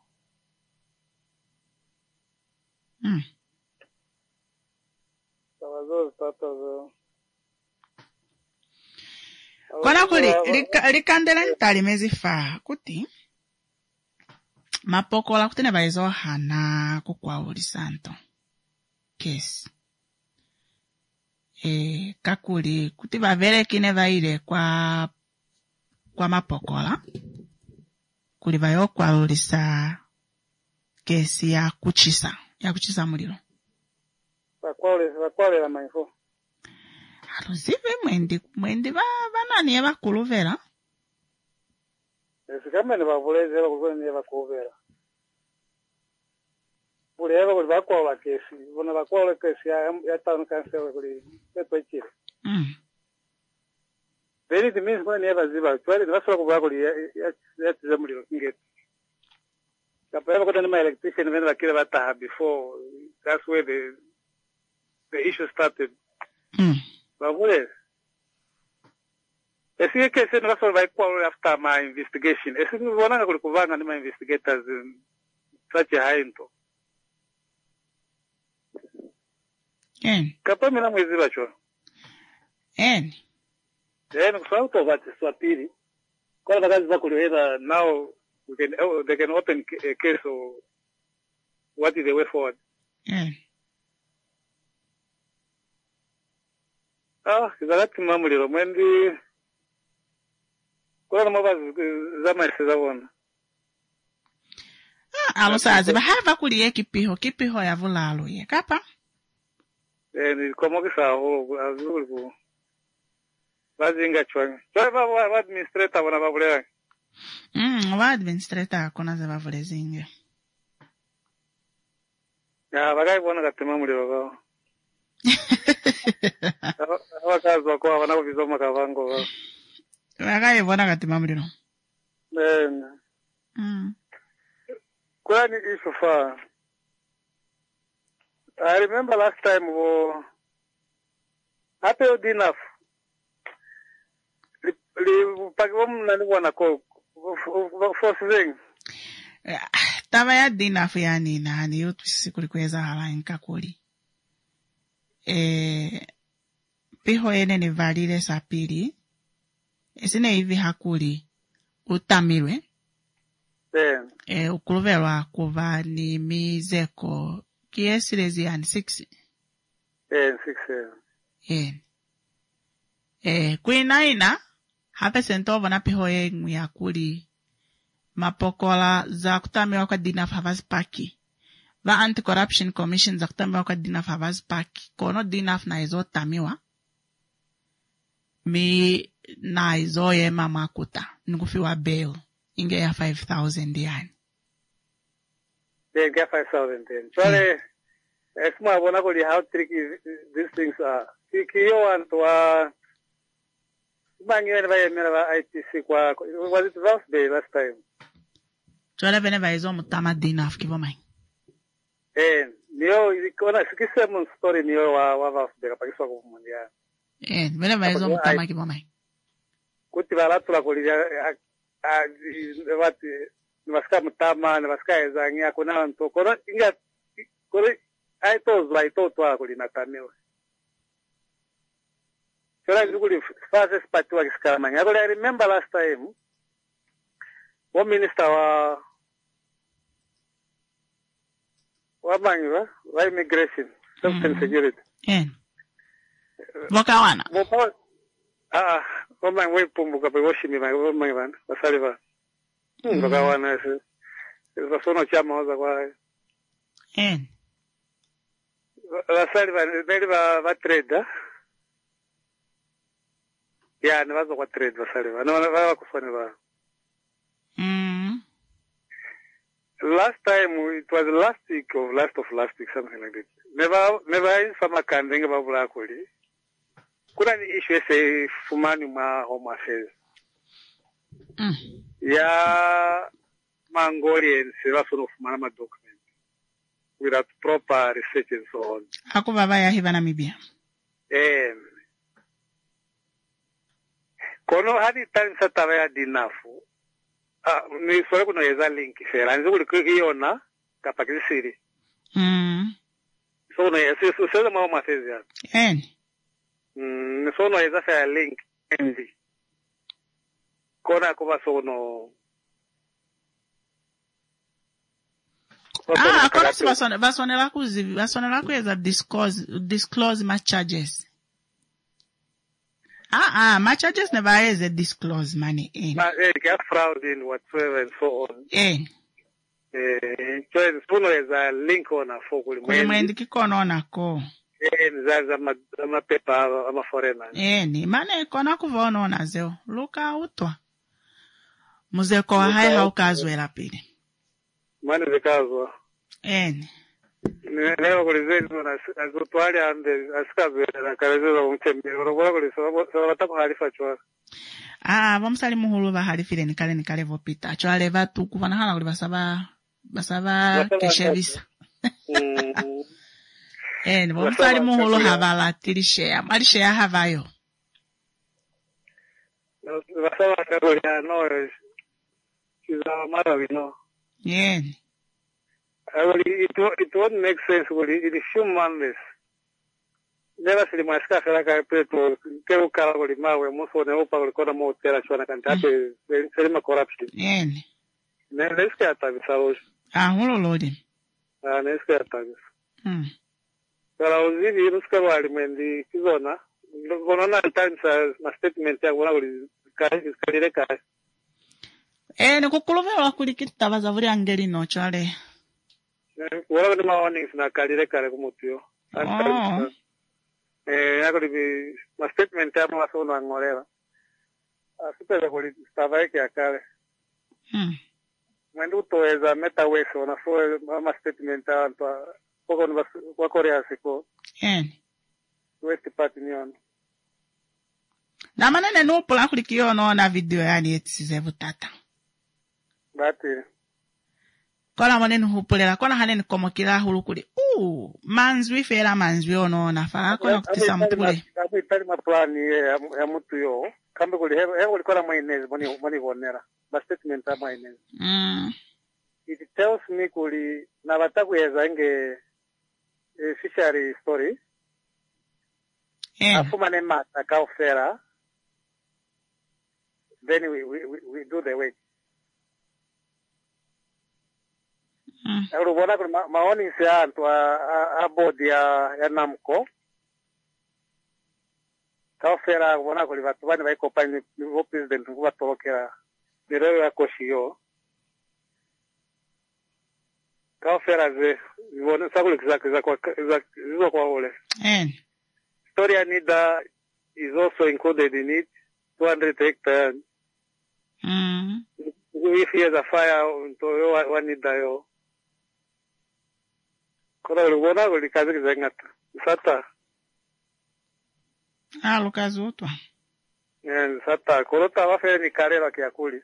Kona kuli likandela ntali mezifa kuti mapokola kuti nebaizo hana kukwa uli santo kesi kakuli kuti bavere kine baile kwa mapokola kuli bayo kwa ulisa kesi ya kuchisa mulilo. Wakwale la maifo. Aluzive mwendi banani eba kuluvera. Esikamene bavulezera kuzoni bakuvera. Buleva kuli bakwa kesi, bona bakwa kesi ya town council kuli petwechire. Then it means when never ziba, twali basura kuba kuli ya tizamuliro ngeti. Kapera kutana my electrician when bakira bataha before, that's where the issue started. Bavuleza. Esi kesi basura bakwa after my investigation. Esi nibona kuli kuvanga ni my investigators in such a high into. Kapa mina mwezi bacho. Kusau to vati swapiri. Kwa nakazi za kuliweza now they can open a case or what is the way forward. Kizalati mamuliro mwendi kwa mabazi zama isiza wana. Alusazi bahava kuliye kipiho ya vulalo ye kapa? Ni como que sabe azul vazinga chwa va administrator bona babulea va administrator kona za bavulezinga ya bagai bona gatema muliro ba abakazi kwa bana kubizoma kavango ba bagai bona gatema muliro kwani isofa. I remember last time happy enough. Pagom nani wana ko for thing. Tava ya enough yani nani yotu sikulikuweza hala nkakuli. Piho ene ni valile sapili. Esine hivi hakuli utamirwe. Ukuluvelwa kuva ni mizeko kiesirezi yani 6. 6. Kuinaina hape sentovo na piho yengu ya kuli mapokola za kutamiwa kwa dina favaz paki. Va anti-corruption commission za kutamiwa kwa dina favaz paki. Kono dina na izo tamiwa. Mi na izo ye mama kuta. Ngufiwa bail. Inge ya 5,000 yani. They get 5,000. Sorry, I wanna go how tricky these things are. Kiyo and bangi never ITC kwa was it last day last time? Sorry, whenever is on mutama dinaf kivo mai. Niyo ikona sikisema story niyo wa de kapakiswa kwa mundia. Whenever is on mutama kivo mai. Kuti balatu la kulia wati nivasika mutama nivasika ezangia kuna nto koro inga koro aitozwa kulina tamiwe sora nguli fast party wa kiskama ngakole. I remember last time one minister wa mangiwa wa immigration and security wakawana Koma ngwe pumbuka pe woshimi mangiwa basaliva bakawana se basono chama oza kwa basaliva beli ba trade ya ne bazo kwa trade basaliva no ba kusone ba last time it was last week something like that never fama kandenge babula kuli kuna ni issue se fumani ma home affairs ya Mongolians basono fumana ma document without proper research and so on. Ako baba ya hiva Namibia. Kono hadi tansa tabaya dinafu. Ni sore kuno yeza link fera. Nzo kuli kukiona kapakisi siri. So no yeza so ma home affairs ya. So no yeza fera link enzi. Kona kuba so no. Kona si basone la kuweza disclose my charges. My charges never is a disclose money in. Get fraud in whatsoever and so on. So there's a link on a phone. Mwendi kikono onako. Zaza ama foreigner. Ni mane kona kuvono na zeo. Luka utwa. Muzeko wa hai haukazwe la pili. Mani zikazwa. Leo kulizetu na azutwali ande asikazwe na karezeza umchembe. Urobora kulisawa watako halifa chwa. Vamsali muhulu ba halifile nikale vopita. Chwale vatu kufana kuli basaba keshevisa. Vamsali muhulu havala tilishea. Malishea havayo. Basaba kagolia no kiza mara vino. It won't make sense. It is humanless. Never see my scarf like I pray to Kero Karagoli Mawe, Musso, and Opa, Kodomo, Terraswana, and Tate, Selma corruption. Let's get at this. Loading. Let's get at this. But I was in Yuskawali when the Kizona, Gonona times as my statement, I will carry the car. Kukulova kulikita bazavuri angeli no chale. One of the mornings na carry Karamutio. I could be my statement time was on whatever. I suppose I would Stavaki a car. When you to as a meta way on a full my statement and Wakoria Siko. West Patinion. Namana no Polalikio no na video yani etizevutata. But Kola manenu hupulera kona haneni komokila hulukuli. Manzwi fera manzwi ono na fara kona kutisa mpule. Kabu itali maplani ya mtu yo. Kambe kuli hewa kola mainezi moni vonera. Ba statement ya mainezi. It tells me kuli na bataku yeza inge fishery story. Afuma nema takao fera. Then we do the work. Urubona kuna maoni siantu a bodi ya Namco. Kaofera ubona kuli watu bani baiko pani wo president kuba tolokera birero ya koshiyo. Kaofera ze ubona sakuli za kwa ole. Story Anida is also included in it. 200 hectares. If he has a fire into one Anida Kora ulibona ulikazi kizengata. Sata. Lukazi utwa. Sata. Korota wafe ni karela kiakuli.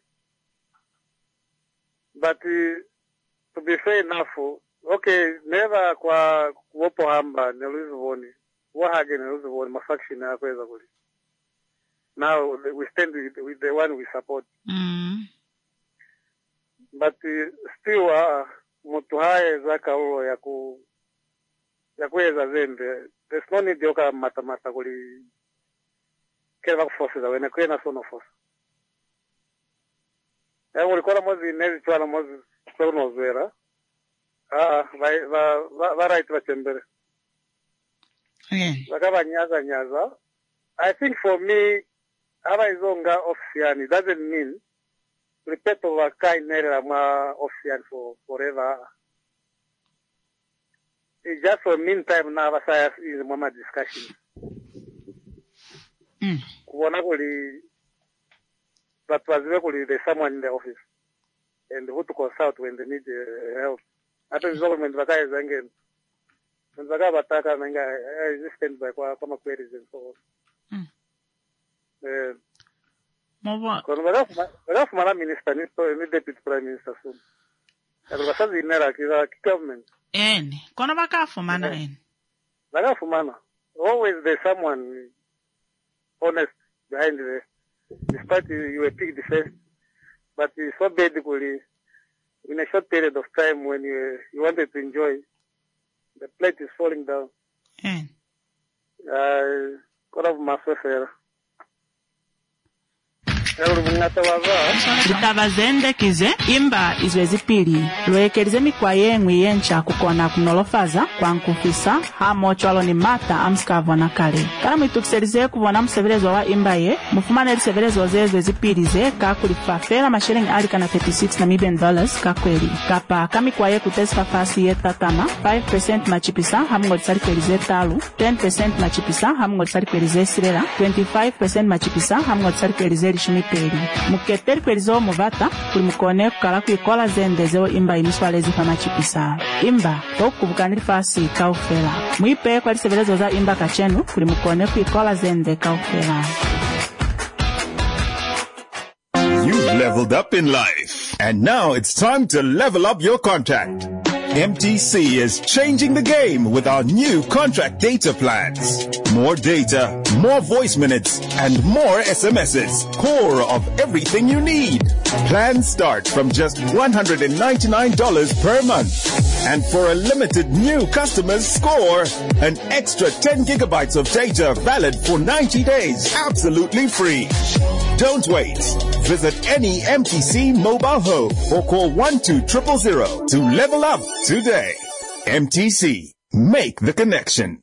But to be fair enough, okay, never kwa wopo hamba neluzi voni. Wahage neluzi voni mafaction ya kweza kuli. Now we stand with the one we support. But still mtu hae zaka ulo ya kuweza zende. There's no need yoka mata kuli keva kuforce za wene kuena sono force. Ya ulikola mozi nezi chwala mozi sono zwera. Va right wachembere. Wakaba nyaza. I think for me, aba izonga ofisiani doesn't mean repeat of a kind nera ma official for forever. It's just for meantime now is mama discussion. Kuona kuli that was kuli there's someone in the office and who to consult when they need help. After the government bakaya zangen. When baka bataka nanga resistant by kwa queries and so on. Kono bagafu mala minister ni deputy prime minister soon. Bagafu zinera kiza government. Kono bagafu mana Bagafu mana. Always there's someone honest behind despite you were picked the first, but it's so basically in a short period of time when you wanted to enjoy, the plate is falling down. Kono masofera. Litavazende kize imba izwezi pili lwekerize mikwaye ngwiyencha kukona kunolofaza kwa nkufisa hamo chwalo ni mata amskavo na kale kala mwitukiserize kubona mseverezo wa imba ye mufumane liseverezo zezwezi pili ze kakulifafela mashilingi alika na $36 kakweli kapa kamikwaye kutesfa fasi ye tatama 5% machipisa hamungo lisarikwelize talu 10% machipisa hamungo lisarikwelize sirela 25% machipisa hamungo lisarikwelize lishumi kweli muketeri kwelizo muvata kuli mukone kukala kuikola zendezeo imba iniswalezi famachipisa imba tokubukanili fasi kaufela mwipe kwa lisebelezo za imba kachenu kuli mukone kuikola zende kaufela. You've leveled up in life, and now it's time to level up your contract. MTC is changing the game with our new contract data plans. More data, more voice minutes, and more SMSs. Core of everything you need. Plans start from just $199 per month. And for a limited new customers, score an extra 10 gigabytes of data valid for 90 days, absolutely free. Don't wait. Visit any MTC mobile home or call 12000 to level up today. MTC. Make the connection.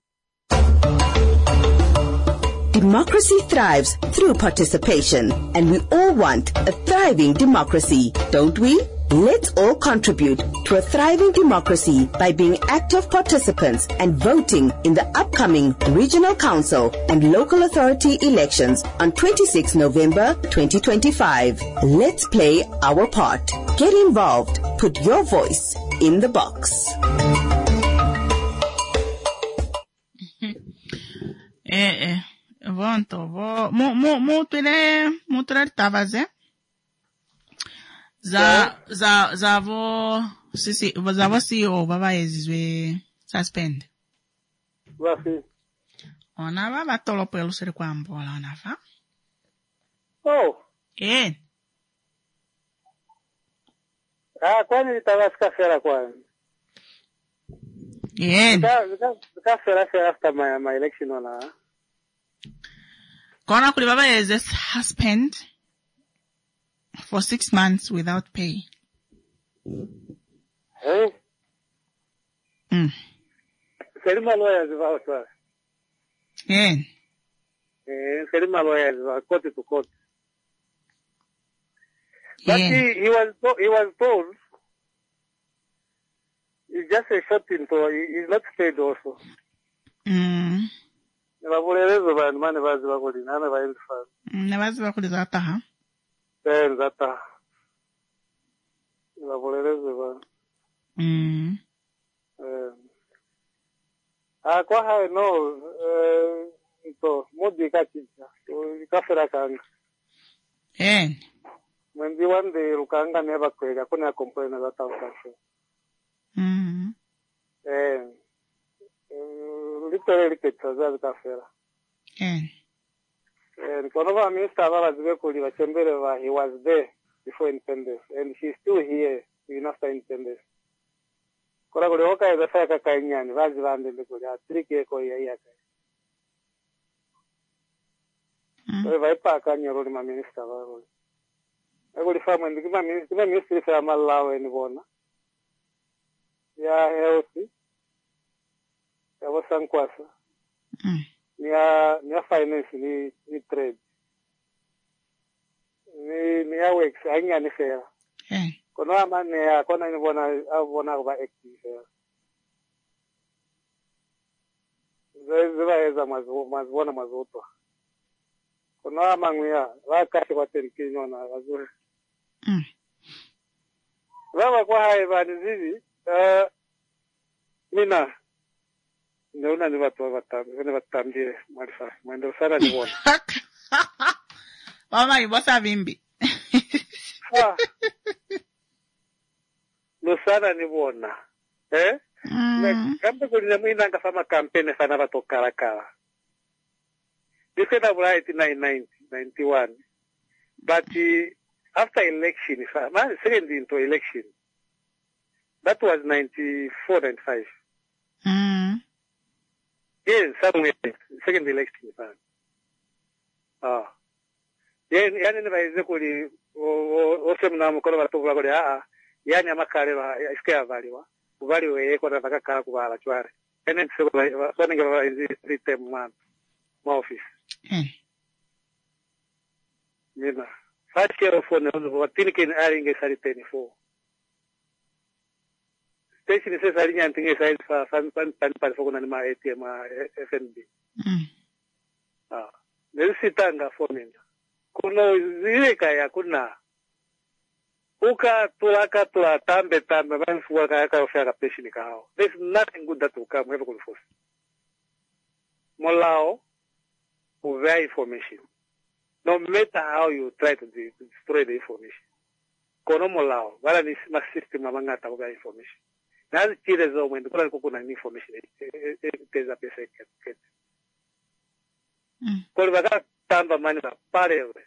Democracy thrives through participation, and we all want a thriving democracy, don't we? Let's all contribute to a thriving democracy by being active participants and voting in the upcoming Regional Council and Local Authority elections on 26 November 2025. Let's play our part. Get involved. Put your voice in the box. Zavo CEO baba yezizwe suspend. Wafi. Ona baba tolo pelo sere kwambola onafa. Oh. Kwani nitawasika fera kwani? Fera after my election ona. Kona kuli baba yeze suspend for 6 months without pay. Hey? Selima lawyers about what? Selima lawyers about court to court. But he was told it's just a short into he's not paid also. Nevabolerezo vanhu mane vazi vakuli nane vaendifana. Nevazi vakuli zata ha? Zata. Nevabolerezo vanhu. Kwa hai no to mudi kachicha. Ikafera kanga. Mwendi wande rukanga neva kwega kuna complain zata ukasho. Literally ketsaza kafera. And Konova Minister Varazvekuli Chembeleva, he was there before independence, and she's still here even after independence. Koragoka is a Saka Kanyan, Vazvan, the Kuya, 3K Koya. So if I can you roll my minister, I would farm and give my ministry for Malaw and Bona. Yeah, healthy. There was some question. Nia finance ni trade. Nia works anya ni fair. Kono ama ne kona ni bona ba active fair. Zeva eza mazona mazoto. Kono ama ngya wakati kwa terikino na wazuri. Baba kwa hai bani zizi mina Nona ni watu watambie mwalifa. Mwendo sana ni wona. Mama ibosa vimbi. No sana ni wona. Kambe kulina mwina ngafama kampene sana watu karakara. This is right in 1991. But after election, second into election, that was 94, 95. Yes, somewhere, second election. Yani nivaize kuli ose mnamukolo batuvuga kuli yani amakale iskaya valiwa uvaliwe yeko na vakakala kuvala chware ene sonenge vaize ritem man ma office mina first year of one watini ken aringe sari 24 station says arinya antinge sai fan par fogona ni ma ATM FNB nesitanga phone kuno zileka ya kuna uka tula tambe manfuwa kaya ofera patient kao. There's nothing good that will come ever good force. Molao over information. No matter how you try to destroy the information. Kono molao wala ni system amangata over information. Nazi chile zo mwendo kuna kuna information teza pesa kete. Kwa baka tamba mani ba pare we.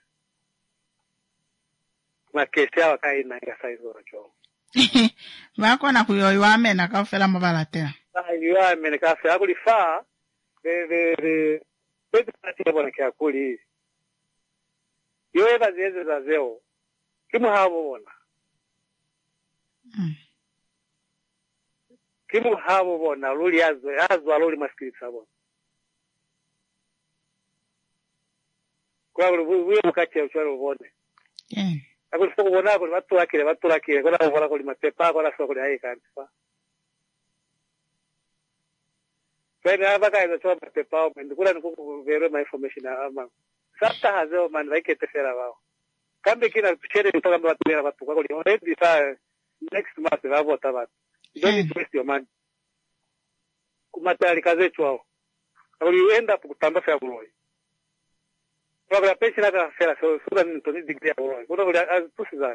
Makesi awa kai na ngasaizo racho. Bako na kuyoywa amena kafela mabala tena. Yo amena kafela kuli fa de pepe ati bona kia kuli. Yo eba zeze za zeo. Kimu habo bona. Kimu habo bona luli azo luli maskiri sabona. Kwa wewe mkache uchwaro bone. Akuli foko bona akuli batulakire kona ubona kuli matepa kona soko kuli haika ntifa. Kwena abaka izo chwa matepa mende kula nukuku vero ma information ama. Sata hazeo man like tefera wao. Kambe kina chere kutoka mba tuera watu kwa kuli already sa next month wabo tabata. Don't need to waste your money. Kumatari kaze chwao. Akuli end up kutamba fa buloi. Kwa pesa na fera so nitoni degree hapo. Kuna kule tusiza.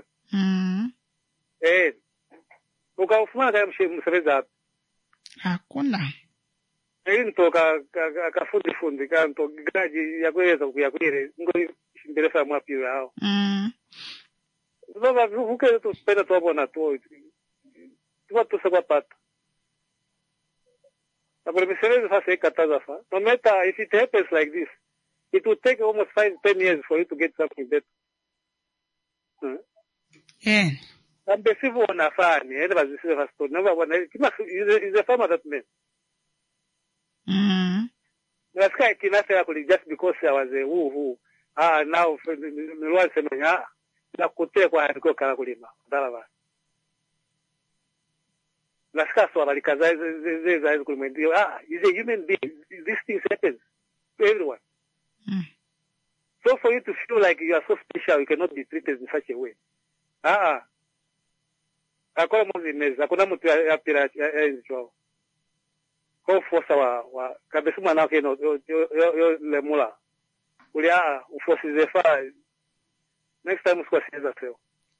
Ukafuma kama mseveza. Hakuna. Ntoka kafundi kanto gaji ya kweza kuyakwire ngoi mbelesa mwapiwe hao. Baba vuke tu pena tu bona tu. Tu se pata. Pero mseveza fase kataza fa. No matter if it happens like this. It will take almost 5-10 years for you to get something better. And the civil on a fan, it was the silver stone. Never one is a farmer that man. The sky cannot say just because I was a woo. Now, once a man, la could take one and go Caracolima. Dalava. Las Casas, because I is a human being. These things happen to everyone. So for you to feel like you are so special, you cannot be treated in such a way. Hakuna mzimeza, hakuna mtu apira hizo. Kwa force wa kabisa mwana keno yo lemula. Ulia uforce zefa. Next time usikwasiza seo.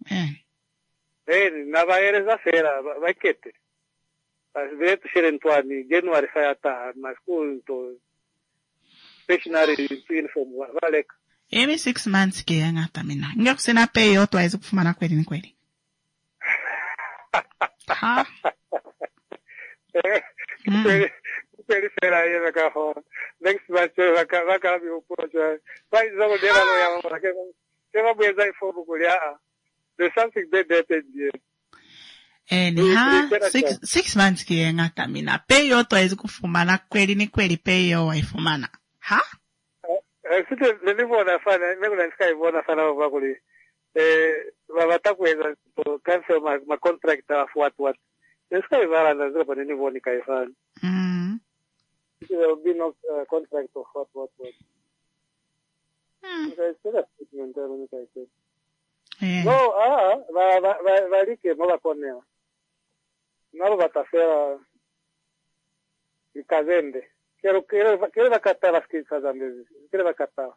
Na baereza fera, bakete. Vile tusherentwani January fayata na school to stationary uniform valek. Emi 6 months ke ngata mina. Ngakusena pay yo twice kufumana kweli ni kweli. Ha. Kweli fera yeye kaho. Next month waka bi upoja. Pai zao dela lo ya mama ke. Sema bweza ifobu kulia. There's something bad happened here. Ha 6 months ke ngata mina. Pay yo twice kufumana kweli ni kweli pay yo waifumana. Ha? Sisi nilivyoona fana, mimi nilisikia sana wakuli watakweza cancel ma contract of what. Nilisikia vara na zile bado nilivyoona kaifana. There will be no contract of what. No, valike mwa konea. Nalo batafera ikazende. Quiero vacatar las quinzas andes. Quiero vacatar.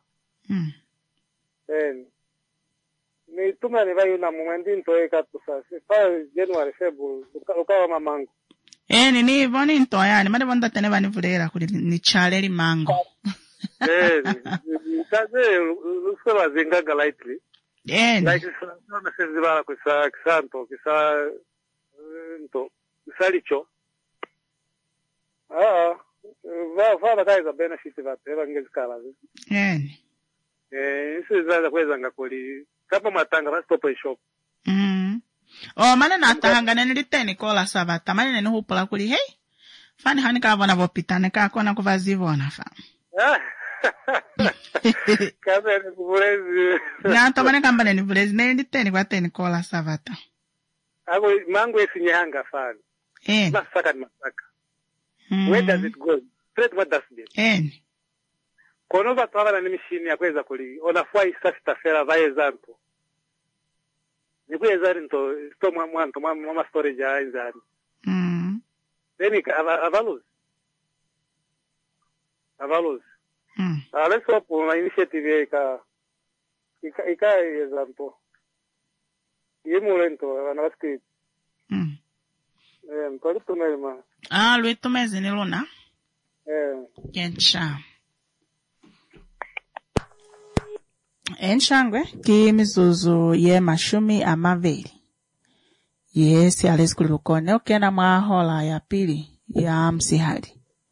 Ni tuma ni vai una momentinto katusa. Se fa January February ukawa mamango. Ni voni ntoyani mane vonda tene vani vulera kuli ni chaleri mango. Kaze uswa zingaga lightly. Like sana sezibala kusa santo kisa nto salicho. Va guys a benefit that evangelical scholars. This is the kweza ngakoli kama matanga ba stop and shop. Mane na tanga nene liteni kola sabata mane nene hupula kuli hey. Fani hani ka vona vopitane ka kona kuvazivona fa. Kaza ni kubulezi. Na tomane kamba nene bulezi nene liteni kwa teni kola sabata. Ako mango esinyanga fani. Masaka ni masaka. Where does it go? Straight what does it? kono batwala ni mishini yakweza kuli onafua isafita fera vaezanto nikweza rinto sto mwanto mama storage ya inzani then avalosaleso po initiative ika ezanto yemulento anawasti mpalito melma Luito mezini luna Kensha Enshangwe ki mizuzu ye mashumi amaveli yesi alizkulukone okena mwahola ya pili ya msihali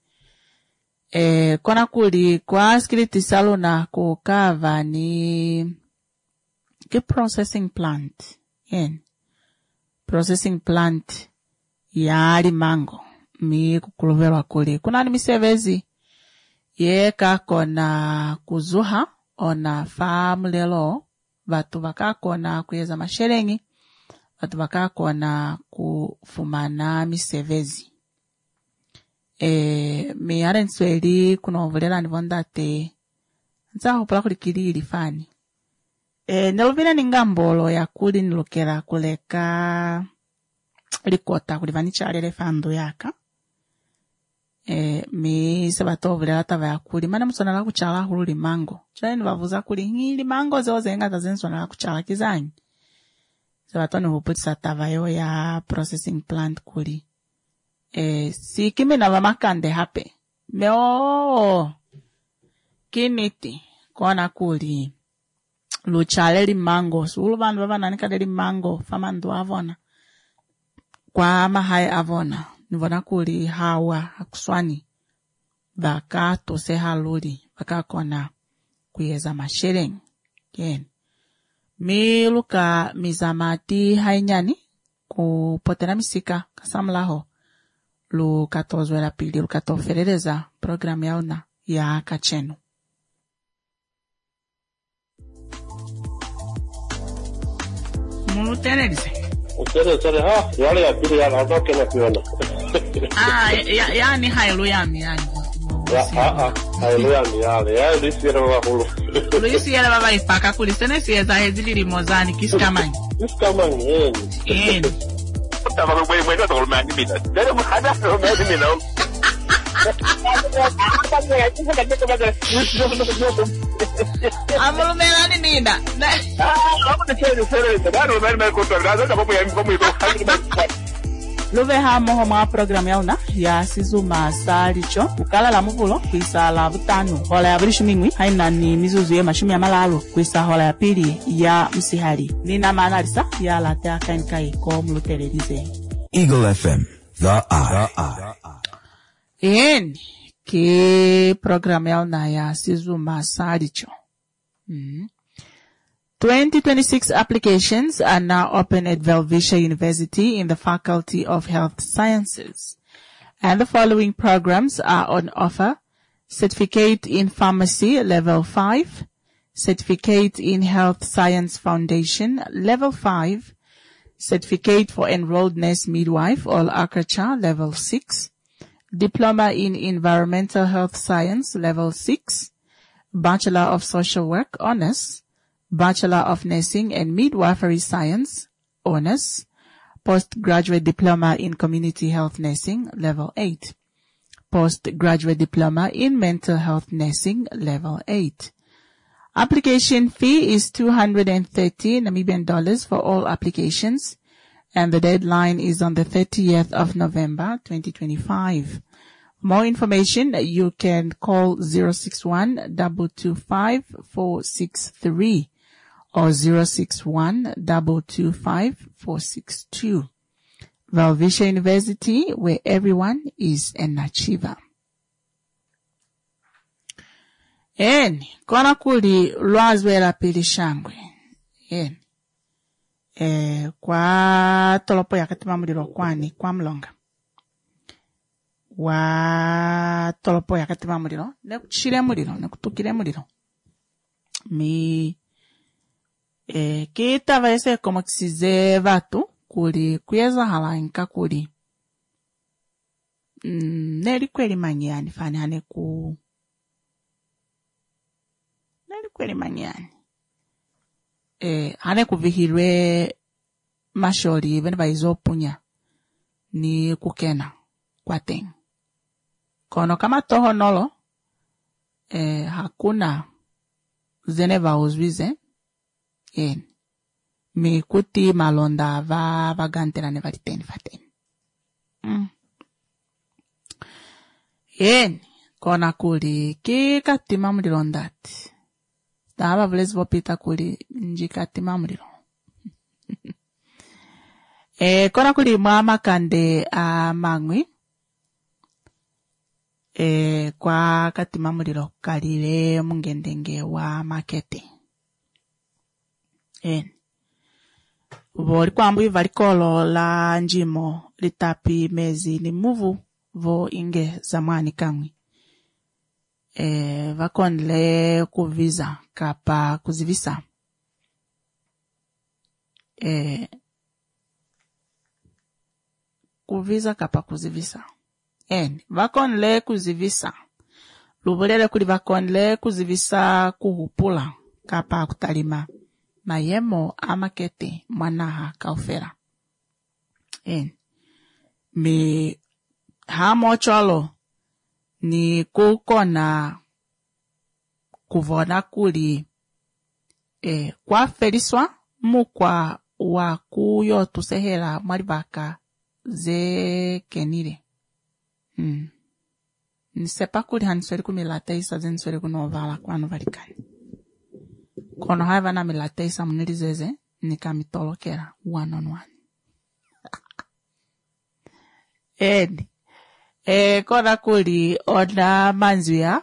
kona kuli kwa skiliti saluna kukava ni ke processing plant processing plant ya limango mi kukuluverwa kuli kuna ni misevezi ye kakona kuzuha ona famu lelo vatu vakakona kuyeza masherengi vatu vakakona kufumana misevezi mi arensweli kunovulela nivondate nzahopula kulikili ilifani neluvina ningambolo ya kuli nilukela kuleka likota kulivanichale fandu yaka mi sabatovulera tava yakuli mana musonala kuchala hulu limango chani vavuza kuli ngi limango zozenga tazensonala kuchala kizanyi sabatoni huputisa tava yo ya processing plant kuli si kimi na vamakande hape meo kiniti kona kuli luchale limango sulu vandu vavananikade limango famandu avona kwa mahai avona nivona kuli hawa akuswani vaka tose haluli vaka kona kuyeza mashereng mi luka mizamati hainyani kupotera misika kasamlaho luka tozwela pili luka toferereza programu yauna ya kachenu mulutererize yale ya pili ya natoke na kuona yani hailuya yani hailuya yale ya lisiera wa hulu lisiera baba ipaka kulisene sieza hezili limozani kiskamani tava mwenye tolmani mina dere mhada tolmani mina amulumelani nina luve hamo mwa programu yauna ya sizuma salicho ukala la muvulo kwisa la vutanu hola ya bulishu mingwi haina ni mizuzu ye mashumi ya malalo kwisa hola ya pili ya msihali nina maanalisa ya latea kainkai ko mulutelerize Eagle FM the eye ki programu yauna ya sizuma salicho 2026 applications are now open at Velvisha University in the Faculty of Health Sciences. And the following programs are on offer: Certificate in Pharmacy, Level 5, Certificate in Health Science Foundation, Level 5, Certificate for Enrolled Nurse Midwife or ACRCHA, Level 6, Diploma in Environmental Health Science, Level 6, Bachelor of Social Work, Honors, Bachelor of Nursing and Midwifery Science, Honors, Postgraduate Diploma in Community Health Nursing, Level 8, Postgraduate Diploma in Mental Health Nursing, Level 8. Application fee is $230 Namibian for all applications, and the deadline is on the 30th of November, 2025. For more information, you can call 061-225-463 or 061-225-462. Velvisha University, where everyone is an achiever. Kona kuli lwazwela pili shangwe. Kwa tolopo ya katima mulilo kwani, kwa mlonga. Wa tolopo ya katima mulilo, nekuchile mulilo, nekutukile mulilo. Kita vaese como kisize vatu, kuli kuyeza hala inka kuli. Neri kweli manyiani fani hane kweli manyani. Hane kuvihirwe mashori bene baizopunya ni kukena kwa teng. Kono kama toho nolo, hakuna zene vauzwize, mikuti malonda vagantela ne valiteni fateni. Kona kuli kikatima mulilo ndati. Tava vulezi vopita kuli njikatima mulilo. Kona kuli mwa makande mangwi. Kwa katima mulilo kalile mungendenge wa makete. Voli kwambu valikolo la njimo litapi mezi ni muvu vo inge zamani kamwi. Vakonle kuviza kapa kuzivisa. Kuviza kapa kuzivisa. Vakonle kuzivisa. Lubulele kuli vakonle kuzivisa kuhupula kapa kutalima. Mayemo amakete mwanaha kaufera. Mi hamo cholo ni kukona kuvona kuli kwa feliswa mukwa wa kuyo tusehela maribaka ze kenire. Nisepa kuli hanisweri kumilateisa zensweri kunovala kwa nuvalikani. Kono haiva na milateisa munilizeze nikamitolokera one on one. Kona kuli ona manzuya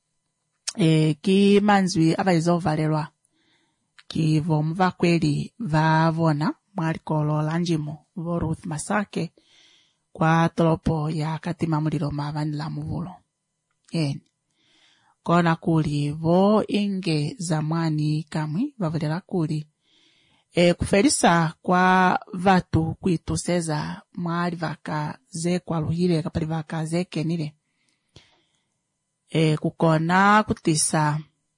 ki manzui abaizovalelwa ki vomuva kweli vavona mwalikolo lanjimo vo Ruth Masake kwa tolopo ya katima mulilo mavanila muvulo. Kona kuli vo inge zamani kamwi vavulela kuli kuferisa kwa vatu kuituseza mwali vaka ze kwa luhile kapali vaka ze kenile. Kukona kutisa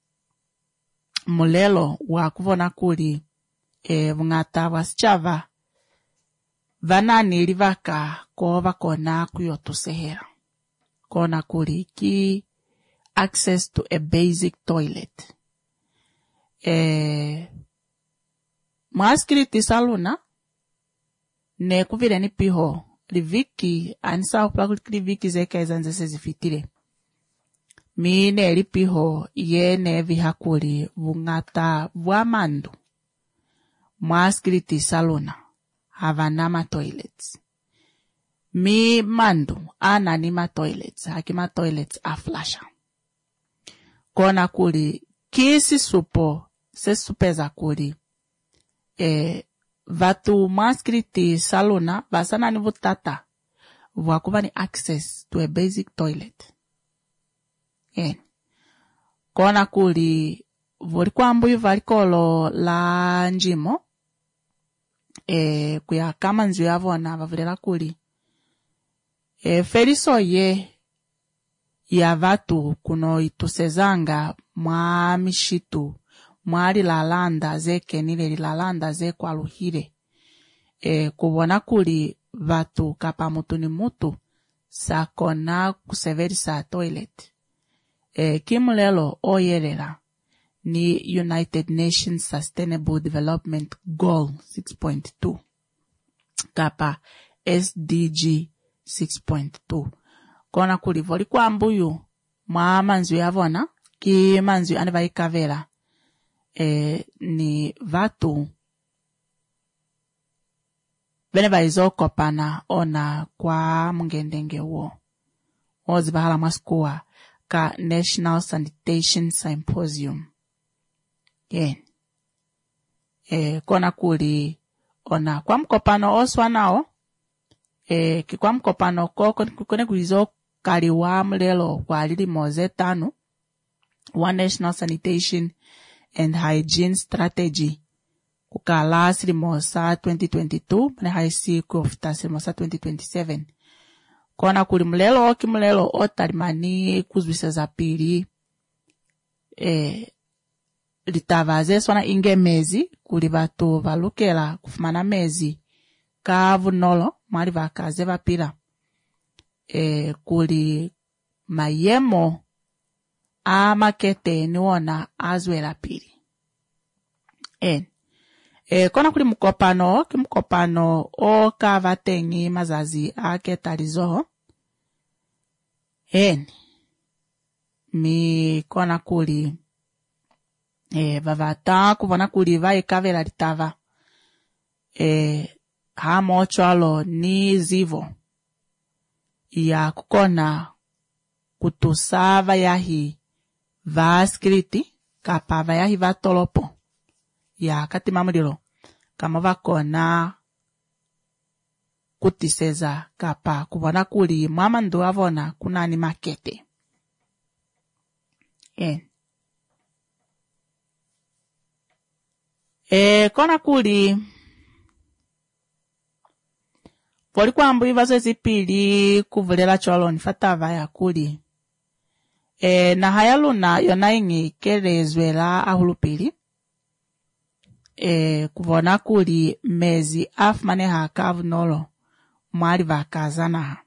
mulelo wa kuvona kuli vungata wasichava vanani li vaka ko vakona kuyotusehera. Kona kuli ki access to a basic toilet. Mwaskiriti saluna ne kuvile ni piho liviki anisa upla kuliviki zeka izanzese zifitire. Mine li piho ye ne vihakuli vungata vuamandu. Mwaskiriti saluna havanama toilets. Mi mandu ananima toilets, hakima toilets aflasha. Kona kuli kisi supo se supeza kuli vatu maskriti saluna vasana ni vutata vakuva ni access to a basic toilet. Kona kuli voli kwambu valikolo la njimo kuya kama nzu yavona vavulela kuli feriso ye ya vatu kuno itusezanga mwa mishitu mwali lalanda ze kenile lilalanda ze kwa luhire. Kubona kuli vatu kapa mutu ni mutu sakona kuseverisa toilet. Kimulelo oyelela ni United Nations Sustainable Development Goal 6.2 kapa SDG 6.2. Kona kuli voli kwa mbuyu mwa manzu yavona ki manzu ane vaikavela ni vatu bene vaizo kopana ona kwa mungendenge uo ozibahala mwasikuwa ka National Sanitation Symposium. Kona kuli ona kwa mkopano oswa nao kikwa mkopano kone kulizo kaliwa mlelo kwa lili moze tanu wa National Sanitation and Hygiene Strategy kukala silimosa 2022 mene haisi kufta silimosa 2027. Kona kuli mlelo kimlelo otalimani kuzwisa za pili litavaze swana inge mezi kuli batu balukela kufumana mezi ka vunolo mwali vakaze vapira kuli mayemo a makete niwona azwela pili kona kuli mukopano o kavatengi mazazi aketalizoho mi kona kuli vavata kuvona kuli vaikavela litava hamo chwalo ni zivo ya kukona kutusava yahi va skriti kapa va yahi va tolopo ya katima mulilo kama vakona kutiseza kapa kuvona kuli mama ndu avona kunani makete kona kuli poli kwambu ivazo zipili kuvulela choloni fatava ya kuli na haya luna yona ingi kelezwela ahulupili kuvona kuli mezi afumane hakavu nolo mwali vakazana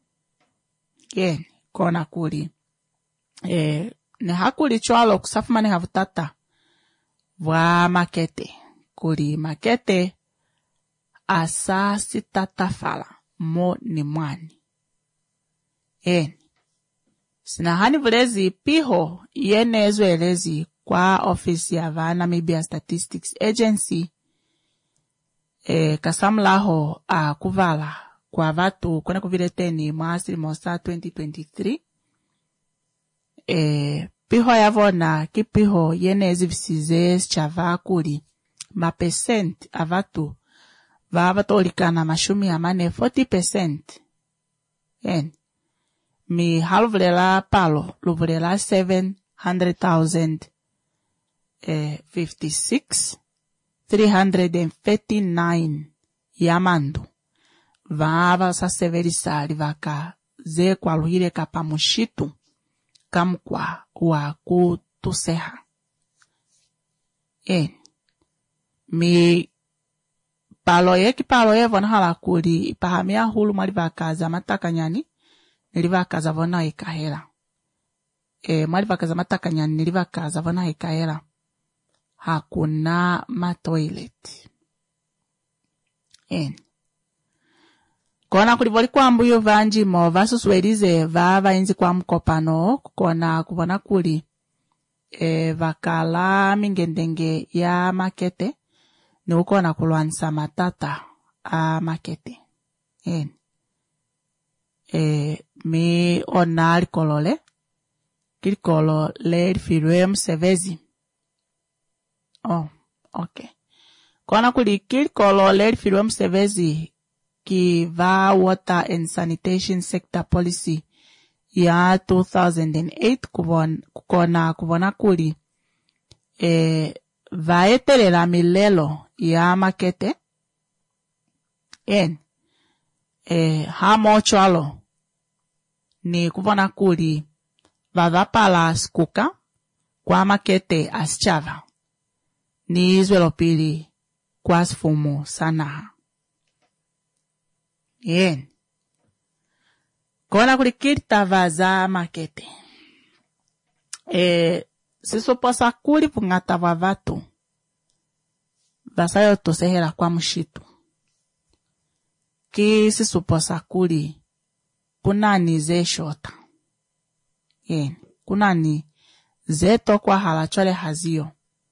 kona kuli ne hakuli chwalo kusafumane havutata vwa makete kuli makete asa sitatafala mo ni mwani sinahani vulezi piho yenezo elezi kwa ofisi ya va Namibia Statistics Agency kasamlaho kuvala kwa vatu kone kuvileteni mwasili mosa 2023 piho yavona kipiho yenezi visize chava kuli mapesent avatu vavatolikana mashumi amane 40% mi haluvulela palo luvulela 700,000 56,339 yamandu vava saseverisali vaka ze kwaluhile kapa mushitu kamkwa wa kutuseha mi palo yevona hala kuli ipahamia hulu mwali vakaza matakanyani nilivakaza vona ikahela mwali vakaza matakanyani nilivakaza vona ikahela hakuna matoilet kona kulivoli kwambuyo vanji mo vasuswelize vavainzi kwa mkopano kukona kuvona kuli vakala mingendenge ya makete ni ukona kulwanisa matata a makete mi ona likolole kilikolo le lifilwe msevezi kona kuli kilikolo le lifilwe msevezi ki va water and sanitation sector policy ya 2008 kukona kuvona kuli vaetelela milelo ya makete hamo chwalo ni kuvona kuli vavapala skuka kwa makete asichava ni zwelopili kwa sifumu sanaha kona kuli kilitava za makete sisoposa kuli pungata vwa vatu vasayo tosehela kwa mushitu ki sisoposa kuli kunani ze shota kunani ze tokwa hala chole hazio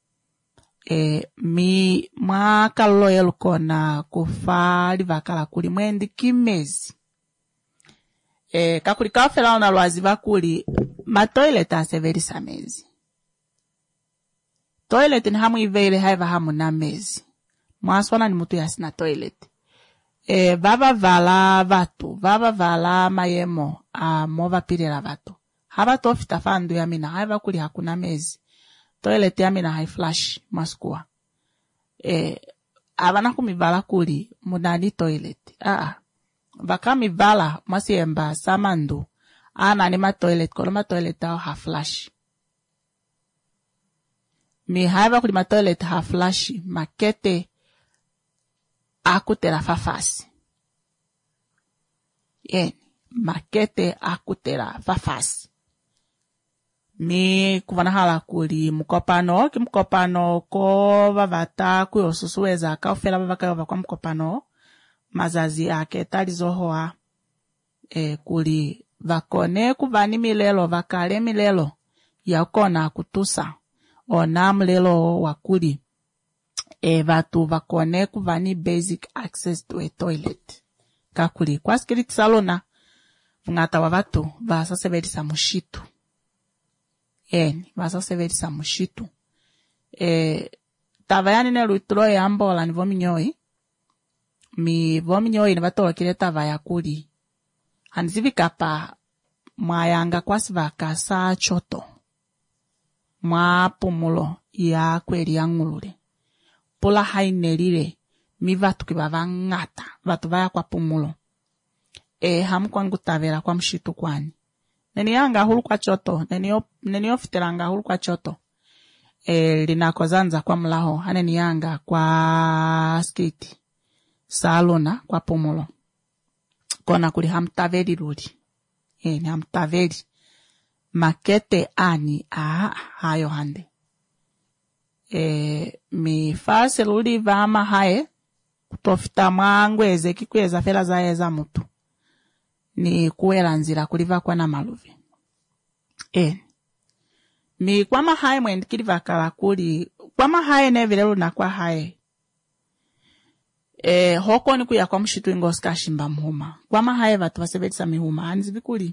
mi mwakalolo yelukona kufali vakala kuli mwendi kimezi kakuli kafela ona lwazi vakuli matoilet aseverisa mezi toilet ni hamu iveile haiva hamu na mezi mwaswana ni mutu yasina toilet vava vala mayemo mova pilela vatu hava tofita fandu ya mina haiva kuli hakuna mezi toilet ya mina haiflash maskua avana kumivala kuli munani toilet vaka mivala masiemba samandu anani ma toilet kono ma toilet ao ha flash mi haiva kuli toilet ha flash makete akutera fafasi. Makete akutera fafasi. Mi kuvanahala kuli mukopano, ki mukopano ko vavata kuyosusuweza kaufela vavaka kwa mukopano, mazazi ake talizohoa, kuli vakone kuvani milelo vakale milelo, yakona kutusa, ona milelo wakuli, vatu vakone kuvani basic access to a toilet. Kakuli, kwa skiriti salona, vungata wavatu, vasa severisa mushitu. Vasa severisa mushitu. Tavayani ne luitro ya ambola ni vominyoi. Mi vominyoi ni vatola kile tavaya kuli. Hanzivi kapa mwayanga kwasi vakasa choto. Mwa pumulo ya kweli ya ngulule. Pola hainelile. Mi vatu kibava ngata. Vatu vaya kwa pumulo. Hamu kwangu tavera kwa mshitu kwani. Neni yanga hulu kwa choto. Neni ofiteranga hulu kwa choto. Linakozanza kwa mlaho. Haneni yanga kwa skiti. Salona kwa pumulo. Kona kuli hamtaveri ruli. Ni hamtaveri. Makete ani hayo hande. Mi fase ruli vama hae. Kutofita mwangweze kikweza fela zaeza mutu. Ni kuwela nzira kuliva kwa na maluvi. Mi kwa mahae mwendi kiliva kala kuli. Kwa mahae nevilelu na kwa hae. Hoko ni kuya kwa mshitu ingoska shimba mhuma. Kwa mahae vatu vasebetisa mihuma. Hanzivi kuli.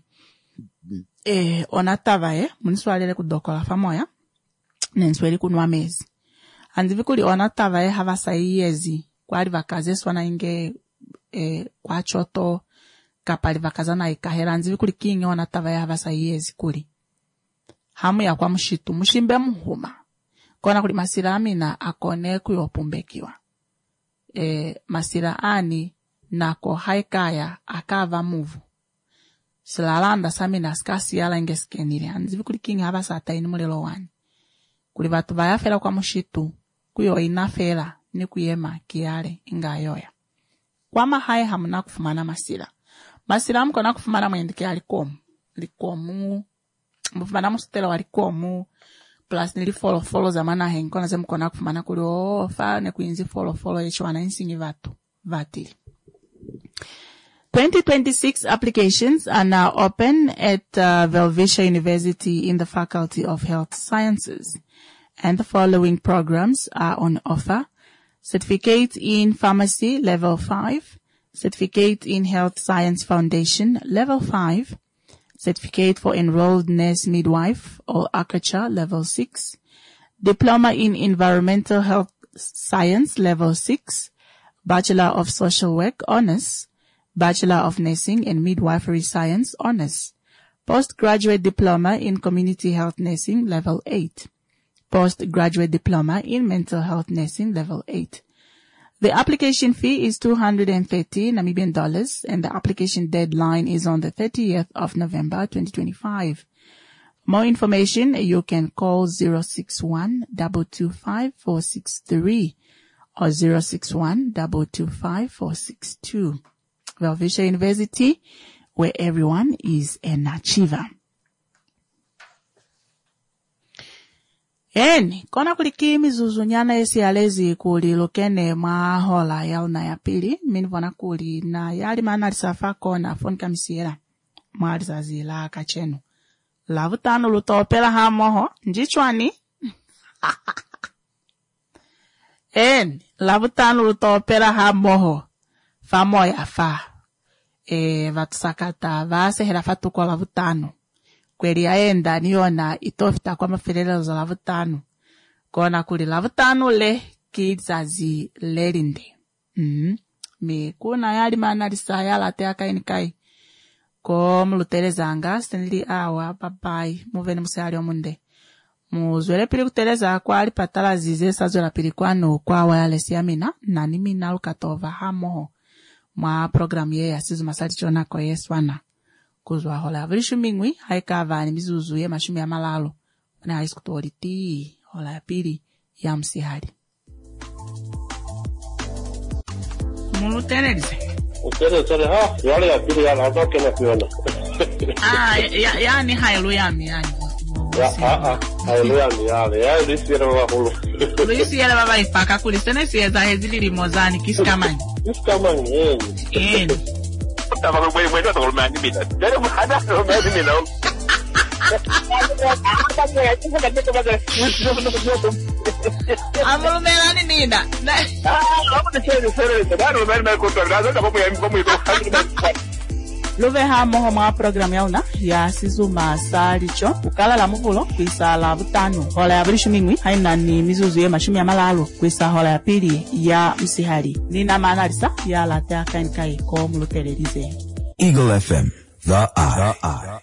Onatava muniswalele kudokola famoya. Nensweli kunwa mezi. Hanzivi kuli onatava havasa iyezi. Kwa aliva kaze swana inge kwa choto. Kapali vakazana ikahera nzivi kuli kingi onatava havasa iyezi kuli. Hamu ya kwa mshitu. Mshimbe mhuma. Kona kuli masira amina akone kuyopumbekiwa. Masira ani nako haikaya akava muvu. Silalanda samina skasi yala ingeskenile. Nzivi kuli kingi havasa ataini mulilo wani. Kuli vatu vayafela kwa mshitu. Kuyo inafela ni kuyema kiale inga yoya. Kwa mahae hamuna kufumana masira. Masira mkona kufumana mwendike alikomu. Likomu. Mfumana mustela walikomu. Plus nili follow zamana henkona ze mkona kufumana kuli fa ne kuinzi follow yechwana insingi vatu. Vatili. 2026 applications are now open at Velvisha University in the Faculty of Health Sciences. And the following programs are on offer. Certificate in Pharmacy, Level 5. Certificate in Health Science Foundation, Level 5. Certificate for Enrolled Nurse Midwife or ACACHA, Level 6. Diploma in Environmental Health Science, Level 6. Bachelor of Social Work, Honors. Bachelor of Nursing and Midwifery Science, Honors. Postgraduate Diploma in Community Health Nursing, Level 8. Postgraduate Diploma in Mental Health Nursing, Level 8. The application fee is $230 Namibian dollars, and the application deadline is on the 30th of November 2025. More information, you can call 061-225-463 or 061-225-462. Velvisha University, where everyone is an achiever. Kona kuliki mizuzu nyana esi alezi kuli lokene mahola yauna ya pili. Minivona kuli na yali mana lisafa kona foni kamisiera. Mwalizazi la kachenu. Lavutano lutopela hamoho. Njichwani. Lavutano lutopela hamoho. Famoya fa. Vatusakata vase herafatu kwa lavutano. Kweli aenda niona itofita kwa maferele za lavutano. Kona kuli lavutano le kizazi lerinde. Mi kuna yali mana lisa yala te akainikai. Ko mlutereza anga stenili awa papai muveni musayali omunde. Muzwele pili kutereza kwa alipatala zize sazo la pili kwano kwa wale siamina na nimi na ukatova hamoho. Mwa program ye ya sizu masali chona kwa yeswana. Kuzwa hola. Vilishu mingwi haika vani mizuzu ye mashumi ya malalo. Wana haiskutuoliti hola ya pili ya msihari. Mulutereze. Utere ha, yale ya pili yanatoka na kuona. Yani haleluya yani. Haleluya yale. Ya lisi ya wahulu. Lisi ya baba ipaka kulisene sieza hezili limozani kiskamani. Kiskamani Tama kwa mwenye to kolmani mina. Jare muhada no mani mina. Amulumelani nina. Love ha moho mwa program yauna ya sizuma salicho ukala la muvulo kwisa la butano hola ya brishu mingwi haina ni mizuzu ye mashumi ya malalo kwisa hola ya pili ya msihari nina manarisa ya la ta kankai ko mulutelerize. Eagle FM, the eye.